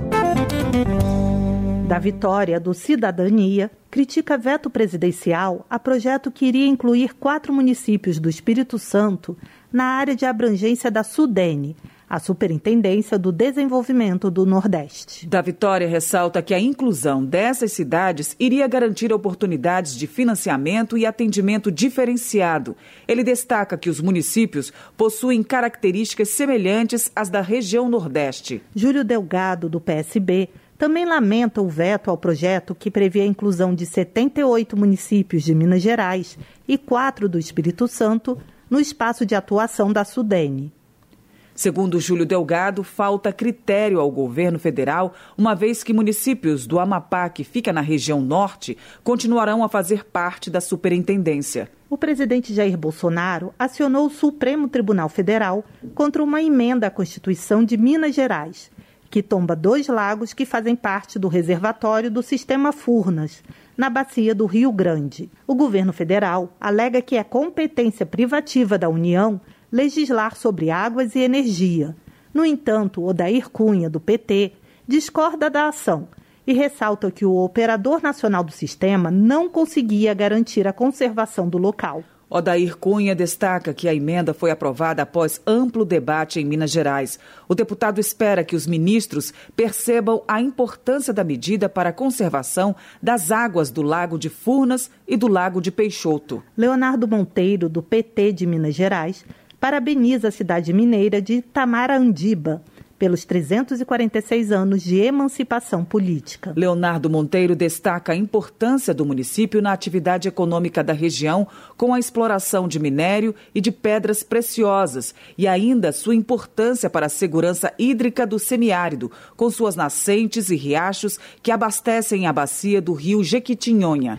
Da Vitória, do Cidadania, critica veto presidencial a projeto que iria incluir quatro municípios do Espírito Santo na área de abrangência da SUDENE, a Superintendência do Desenvolvimento do Nordeste. Da Vitória ressalta que a inclusão dessas cidades iria garantir oportunidades de financiamento e atendimento diferenciado. Ele destaca que os municípios possuem características semelhantes às da região Nordeste. Júlio Delgado, do P S B, também lamenta o veto ao projeto que prevê a inclusão de setenta e oito municípios de Minas Gerais e quatro do Espírito Santo no espaço de atuação da SUDENE. Segundo Júlio Delgado, falta critério ao governo federal, uma vez que municípios do Amapá, que fica na região norte, continuarão a fazer parte da superintendência. O presidente Jair Bolsonaro acionou o Supremo Tribunal Federal contra uma emenda à Constituição de Minas Gerais, que tomba dois lagos que fazem parte do reservatório do sistema Furnas, na bacia do Rio Grande. O governo federal alega que é competência privativa da União legislar sobre águas e energia. No entanto, Odair Cunha, do P T, discorda da ação e ressalta que o operador nacional do sistema não conseguia garantir a conservação do local. Odair Cunha destaca que a emenda foi aprovada após amplo debate em Minas Gerais. O deputado espera que os ministros percebam a importância da medida para a conservação das águas do Lago de Furnas e do Lago de Peixoto. Leonardo Monteiro, do P T de Minas Gerais, parabeniza a cidade mineira de Itamarandiba pelos trezentos e quarenta e seis anos de emancipação política. Leonardo Monteiro destaca a importância do município na atividade econômica da região, com a exploração de minério e de pedras preciosas, e ainda sua importância para a segurança hídrica do semiárido, com suas nascentes e riachos que abastecem a bacia do rio Jequitinhonha.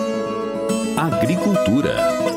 Agricultura.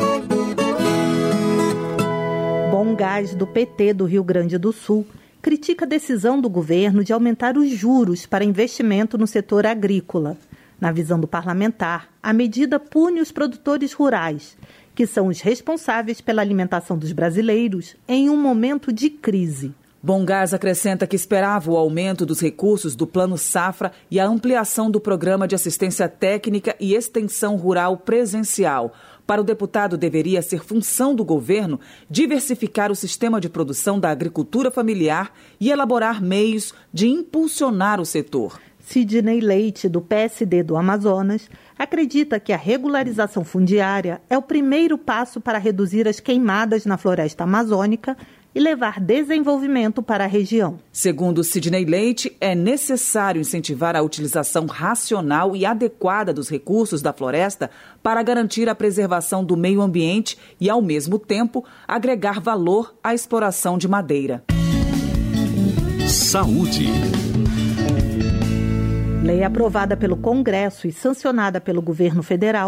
Bom Gás, do P T do Rio Grande do Sul, critica a decisão do governo de aumentar os juros para investimento no setor agrícola. Na visão do parlamentar, a medida pune os produtores rurais, que são os responsáveis pela alimentação dos brasileiros em um momento de crise. Bom Gás acrescenta que esperava o aumento dos recursos do Plano Safra e a ampliação do Programa de Assistência Técnica e Extensão Rural Presencial. Para o deputado, deveria ser função do governo diversificar o sistema de produção da agricultura familiar e elaborar meios de impulsionar o setor. Sidney Leite, do P S D do Amazonas, acredita que a regularização fundiária é o primeiro passo para reduzir as queimadas na floresta amazônica e levar desenvolvimento para a região. Segundo Sidney Leite, é necessário incentivar a utilização racional e adequada dos recursos da floresta para garantir a preservação do meio ambiente e, ao mesmo tempo, agregar valor à exploração de madeira. Saúde. Lei aprovada pelo Congresso e sancionada pelo governo federal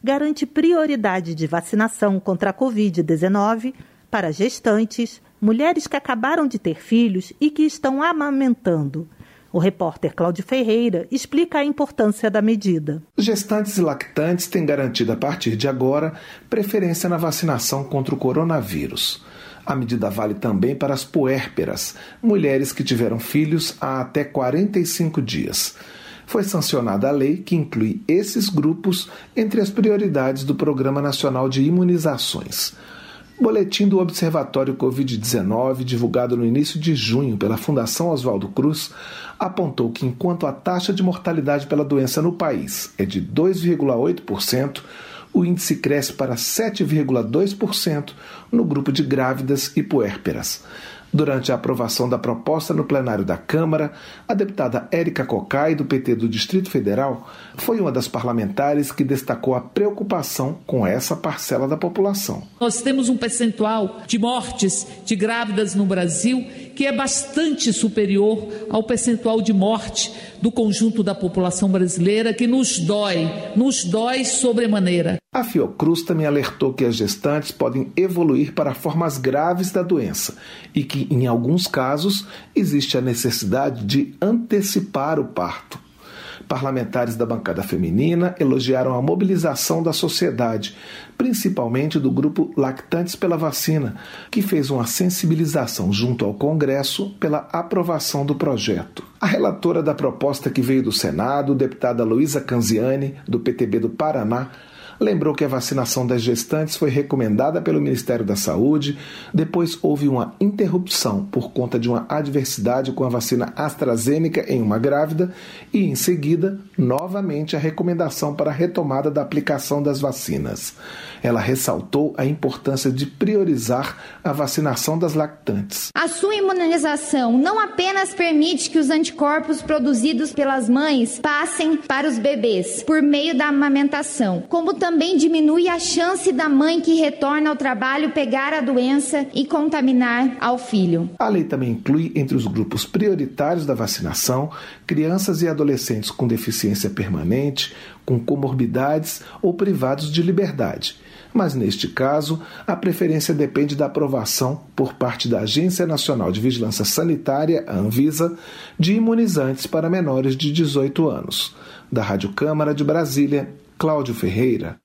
garante prioridade de vacinação contra a covid dezenove para gestantes, mulheres que acabaram de ter filhos e que estão amamentando. O repórter Cláudio Ferreira explica a importância da medida. Gestantes e lactantes têm garantido a partir de agora preferência na vacinação contra o coronavírus. A medida vale também para as puérperas, mulheres que tiveram filhos há até quarenta e cinco dias. Foi sancionada a lei que inclui esses grupos entre as prioridades do Programa Nacional de Imunizações. Boletim do Observatório covid dezenove, divulgado no início de junho pela Fundação Oswaldo Cruz, apontou que enquanto a taxa de mortalidade pela doença no país é de dois vírgula oito por cento, o índice cresce para sete vírgula dois por cento no grupo de grávidas e puérperas. Durante a aprovação da proposta no plenário da Câmara, a deputada Érica Cocai, do P T do Distrito Federal, foi uma das parlamentares que destacou a preocupação com essa parcela da população. Nós temos um percentual de mortes de grávidas no Brasil que é bastante superior ao percentual de morte do conjunto da população brasileira, que nos dói, nos dói sobremaneira. A Fiocruz também alertou que as gestantes podem evoluir para formas graves da doença e que, em alguns casos, existe a necessidade de antecipar o parto. Parlamentares da bancada feminina elogiaram a mobilização da sociedade, principalmente do grupo Lactantes pela Vacina, que fez uma sensibilização junto ao Congresso pela aprovação do projeto. A relatora da proposta que veio do Senado, deputada Luísa Canziani, do P T B do Paraná, lembrou que a vacinação das gestantes foi recomendada pelo Ministério da Saúde, depois houve uma interrupção por conta de uma adversidade com a vacina AstraZeneca em uma grávida e, em seguida, novamente a recomendação para a retomada da aplicação das vacinas. Ela ressaltou a importância de priorizar a vacinação das lactantes. A sua imunização não apenas permite que os anticorpos produzidos pelas mães passem para os bebês por meio da amamentação, como também diminui a chance da mãe que retorna ao trabalho pegar a doença e contaminar ao filho. A lei também inclui entre os grupos prioritários da vacinação crianças e adolescentes com deficiência permanente, com comorbidades ou privados de liberdade. Mas, neste caso, a preferência depende da aprovação por parte da Agência Nacional de Vigilância Sanitária, a Anvisa, de imunizantes para menores de dezoito anos. Da Rádio Câmara de Brasília, Cláudio Ferreira.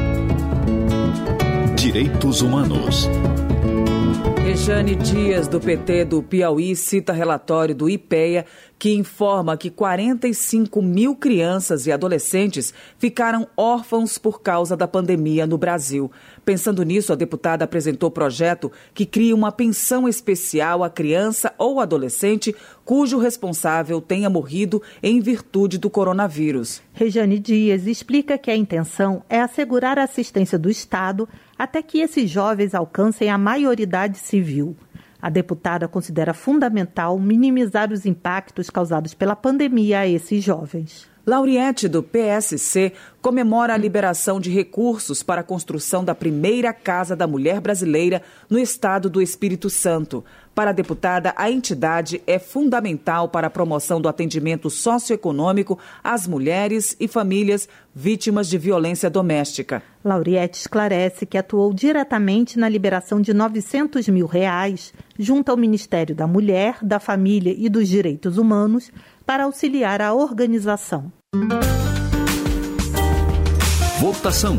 Direitos Humanos. Rejane Dias, do P T do Piauí, cita relatório do IPEA que informa que quarenta e cinco mil crianças e adolescentes ficaram órfãos por causa da pandemia no Brasil. Pensando nisso, a deputada apresentou projeto que cria uma pensão especial à criança ou adolescente cujo responsável tenha morrido em virtude do coronavírus. Rejane Dias explica que a intenção é assegurar a assistência do Estado até que esses jovens alcancem a maioridade civil. A deputada considera fundamental minimizar os impactos causados pela pandemia a esses jovens. Lauriette, do P S C, comemora a liberação de recursos para a construção da primeira Casa da Mulher Brasileira no estado do Espírito Santo. Para a deputada, a entidade é fundamental para a promoção do atendimento socioeconômico às mulheres e famílias vítimas de violência doméstica. Lauriette esclarece que atuou diretamente na liberação de novecentos mil reais junto ao Ministério da Mulher, da Família e dos Direitos Humanos para auxiliar a organização. Votação.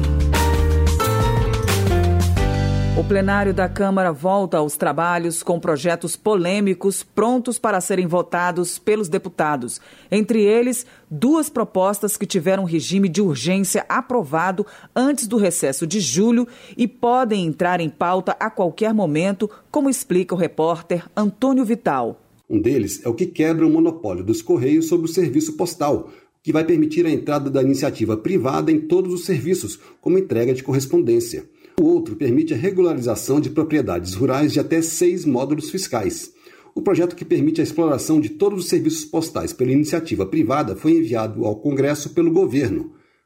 O plenário da Câmara volta aos trabalhos com projetos polêmicos prontos para serem votados pelos deputados. Entre eles, duas propostas que tiveram regime de urgência aprovado antes do recesso de julho e podem entrar em pauta a qualquer momento, como explica o repórter Antônio Vital. Um deles é o que quebra o monopólio dos Correios sobre o serviço postal, que vai permitir a entrada da iniciativa privada em todos os serviços, como entrega de correspondência. O outro permite a regularização de propriedades rurais de até seis módulos fiscais. O projeto que permite a exploração de todos os serviços postais pela iniciativa privada foi enviado ao Congresso pelo governo.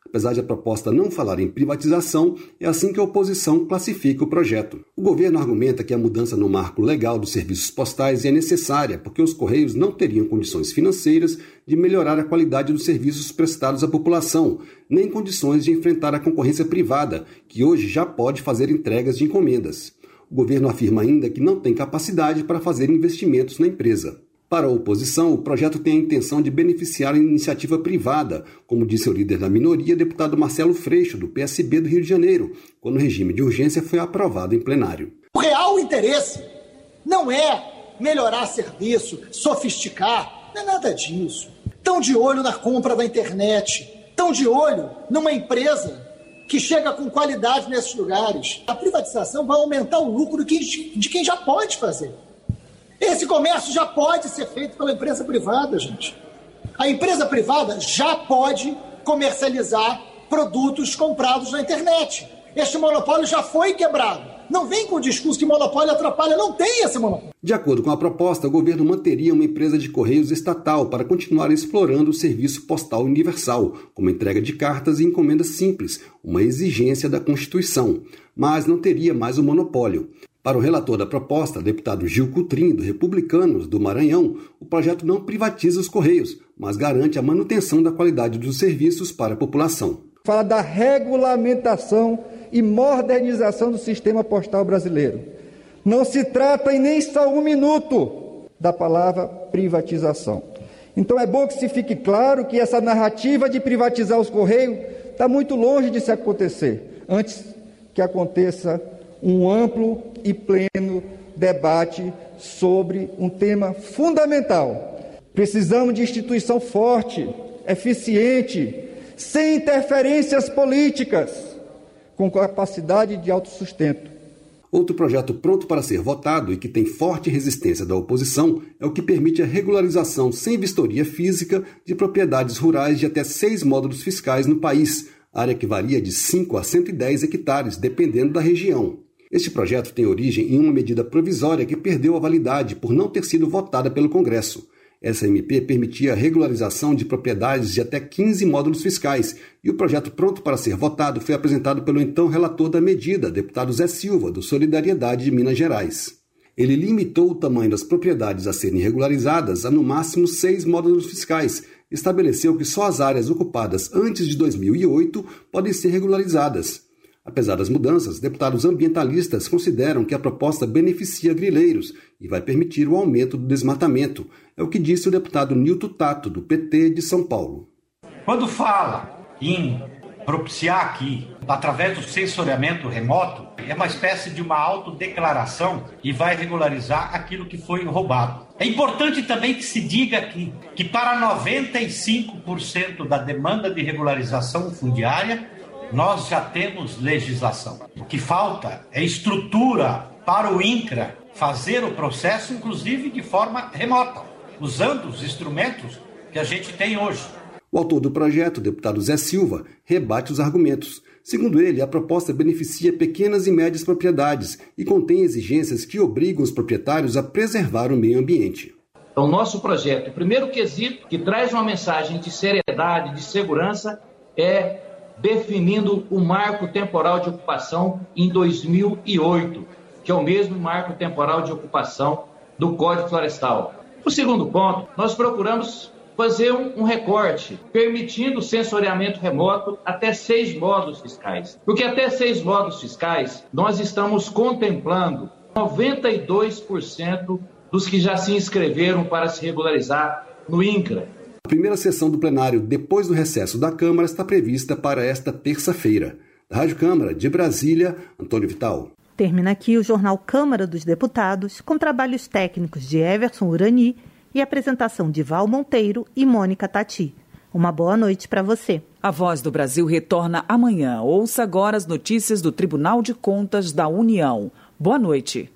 Apesar de a proposta não falar em privatização, é assim que a oposição classifica o projeto. O governo argumenta que a mudança no marco legal dos serviços postais é necessária porque os Correios não teriam condições financeiras de melhorar a qualidade dos serviços prestados à população, nem condições de enfrentar a concorrência privada, que hoje já pode fazer entregas de encomendas. O governo afirma ainda que não tem capacidade para fazer investimentos na empresa. Para a oposição, o projeto tem a intenção de beneficiar a iniciativa privada, como disse o líder da minoria, deputado Marcelo Freixo, do P S B do Rio de Janeiro, quando o regime de urgência foi aprovado em plenário. O real interesse não é melhorar serviço, sofisticar, não é nada disso. Estão de olho na compra da internet, estão de olho numa empresa que chega com qualidade nesses lugares. A privatização vai aumentar o lucro de quem já pode fazer. Esse comércio já pode ser feito pela empresa privada, gente. A empresa privada já pode comercializar produtos comprados na internet. Este monopólio já foi quebrado. Não vem com o discurso que monopólio atrapalha, não tem esse monopólio. De acordo com a proposta, o governo manteria uma empresa de correios estatal para continuar explorando o serviço postal universal, como entrega de cartas e encomendas simples, uma exigência da Constituição, mas não teria mais o monopólio. Para o relator da proposta, deputado Gil Cutrim, do Republicanos do Maranhão, o projeto não privatiza os Correios, mas garante a manutenção da qualidade dos serviços para a população. Fala da regulamentação e modernização do sistema postal brasileiro. Não se trata em nem só um minuto da palavra privatização. Então é bom que se fique claro que essa narrativa de privatizar os Correios está muito longe de se acontecer, antes que aconteça um amplo e pleno debate sobre um tema fundamental. Precisamos de instituição forte, eficiente, sem interferências políticas, com capacidade de autossustento. Outro projeto pronto para ser votado e que tem forte resistência da oposição é o que permite a regularização sem vistoria física de propriedades rurais de até seis módulos fiscais no país, área que varia de cinco a cento e dez hectares, dependendo da região. Este projeto tem origem em uma medida provisória que perdeu a validade por não ter sido votada pelo Congresso. Essa M P permitia a regularização de propriedades de até quinze módulos fiscais e o projeto pronto para ser votado foi apresentado pelo então relator da medida, deputado Zé Silva, do Solidariedade de Minas Gerais. Ele limitou o tamanho das propriedades a serem regularizadas a no máximo seis módulos fiscais e estabeleceu que só as áreas ocupadas antes de dois mil e oito podem ser regularizadas. Apesar das mudanças, deputados ambientalistas consideram que a proposta beneficia grileiros e vai permitir o aumento do desmatamento. É o que disse o deputado Nilton Tato, do P T de São Paulo. Quando fala em propiciar aqui, através do sensoriamento remoto, é uma espécie de uma autodeclaração e vai regularizar aquilo que foi roubado. É importante também que se diga aqui que para noventa e cinco por cento da demanda de regularização fundiária, nós já temos legislação. O que falta é estrutura para o INCRA fazer o processo, inclusive de forma remota, usando os instrumentos que a gente tem hoje. O autor do projeto, o deputado Zé Silva, rebate os argumentos. Segundo ele, a proposta beneficia pequenas e médias propriedades e contém exigências que obrigam os proprietários a preservar o meio ambiente. Então, nosso projeto, o primeiro quesito que traz uma mensagem de seriedade, de segurança, é definindo o marco temporal de ocupação em dois mil e oito, que é o mesmo marco temporal de ocupação do Código Florestal. O segundo ponto, nós procuramos fazer um, um recorte, permitindo o sensoriamento remoto até seis módulos fiscais. Porque até seis módulos fiscais, nós estamos contemplando noventa e dois por cento dos que já se inscreveram para se regularizar no INCRA. A primeira sessão do plenário depois do recesso da Câmara está prevista para esta terça-feira. Da Rádio Câmara, de Brasília, Antônio Vital. Termina aqui o Jornal Câmara dos Deputados, com trabalhos técnicos de Everson Urani e apresentação de Val Monteiro e Mônica Tati. Uma boa noite para você. A Voz do Brasil retorna amanhã. Ouça agora as notícias do Tribunal de Contas da União. Boa noite.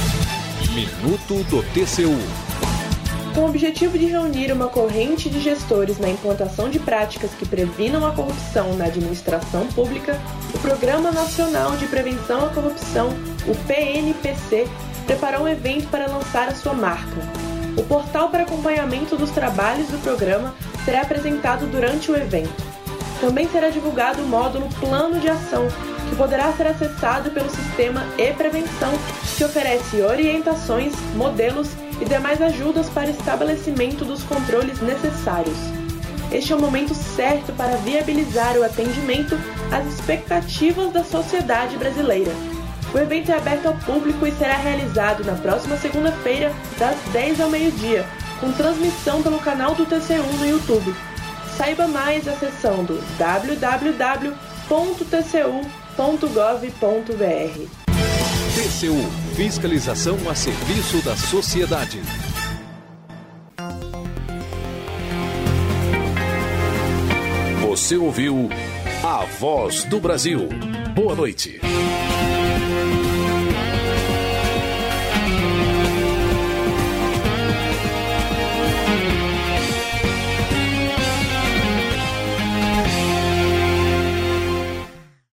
Minuto do T C U. Com o objetivo de reunir uma corrente de gestores na implantação de práticas que previnam a corrupção na administração pública, o Programa Nacional de Prevenção à Corrupção, o P N P C, preparou um evento para lançar a sua marca. O portal para acompanhamento dos trabalhos do programa será apresentado durante o evento. também será divulgado o módulo Plano de Ação, que poderá ser acessado pelo sistema E-Prevenção, que oferece orientações, modelos e demais ajudas para estabelecimento dos controles necessários. Este é o momento certo para viabilizar o atendimento às expectativas da sociedade brasileira. O evento é aberto ao público e será realizado na próxima segunda-feira, das dez ao meio-dia, com transmissão pelo canal do T C U no YouTube. Saiba mais acessando w w w ponto t c u ponto gov ponto b r. T C U – Fiscalização a serviço da sociedade. Você ouviu A Voz do Brasil. Boa noite.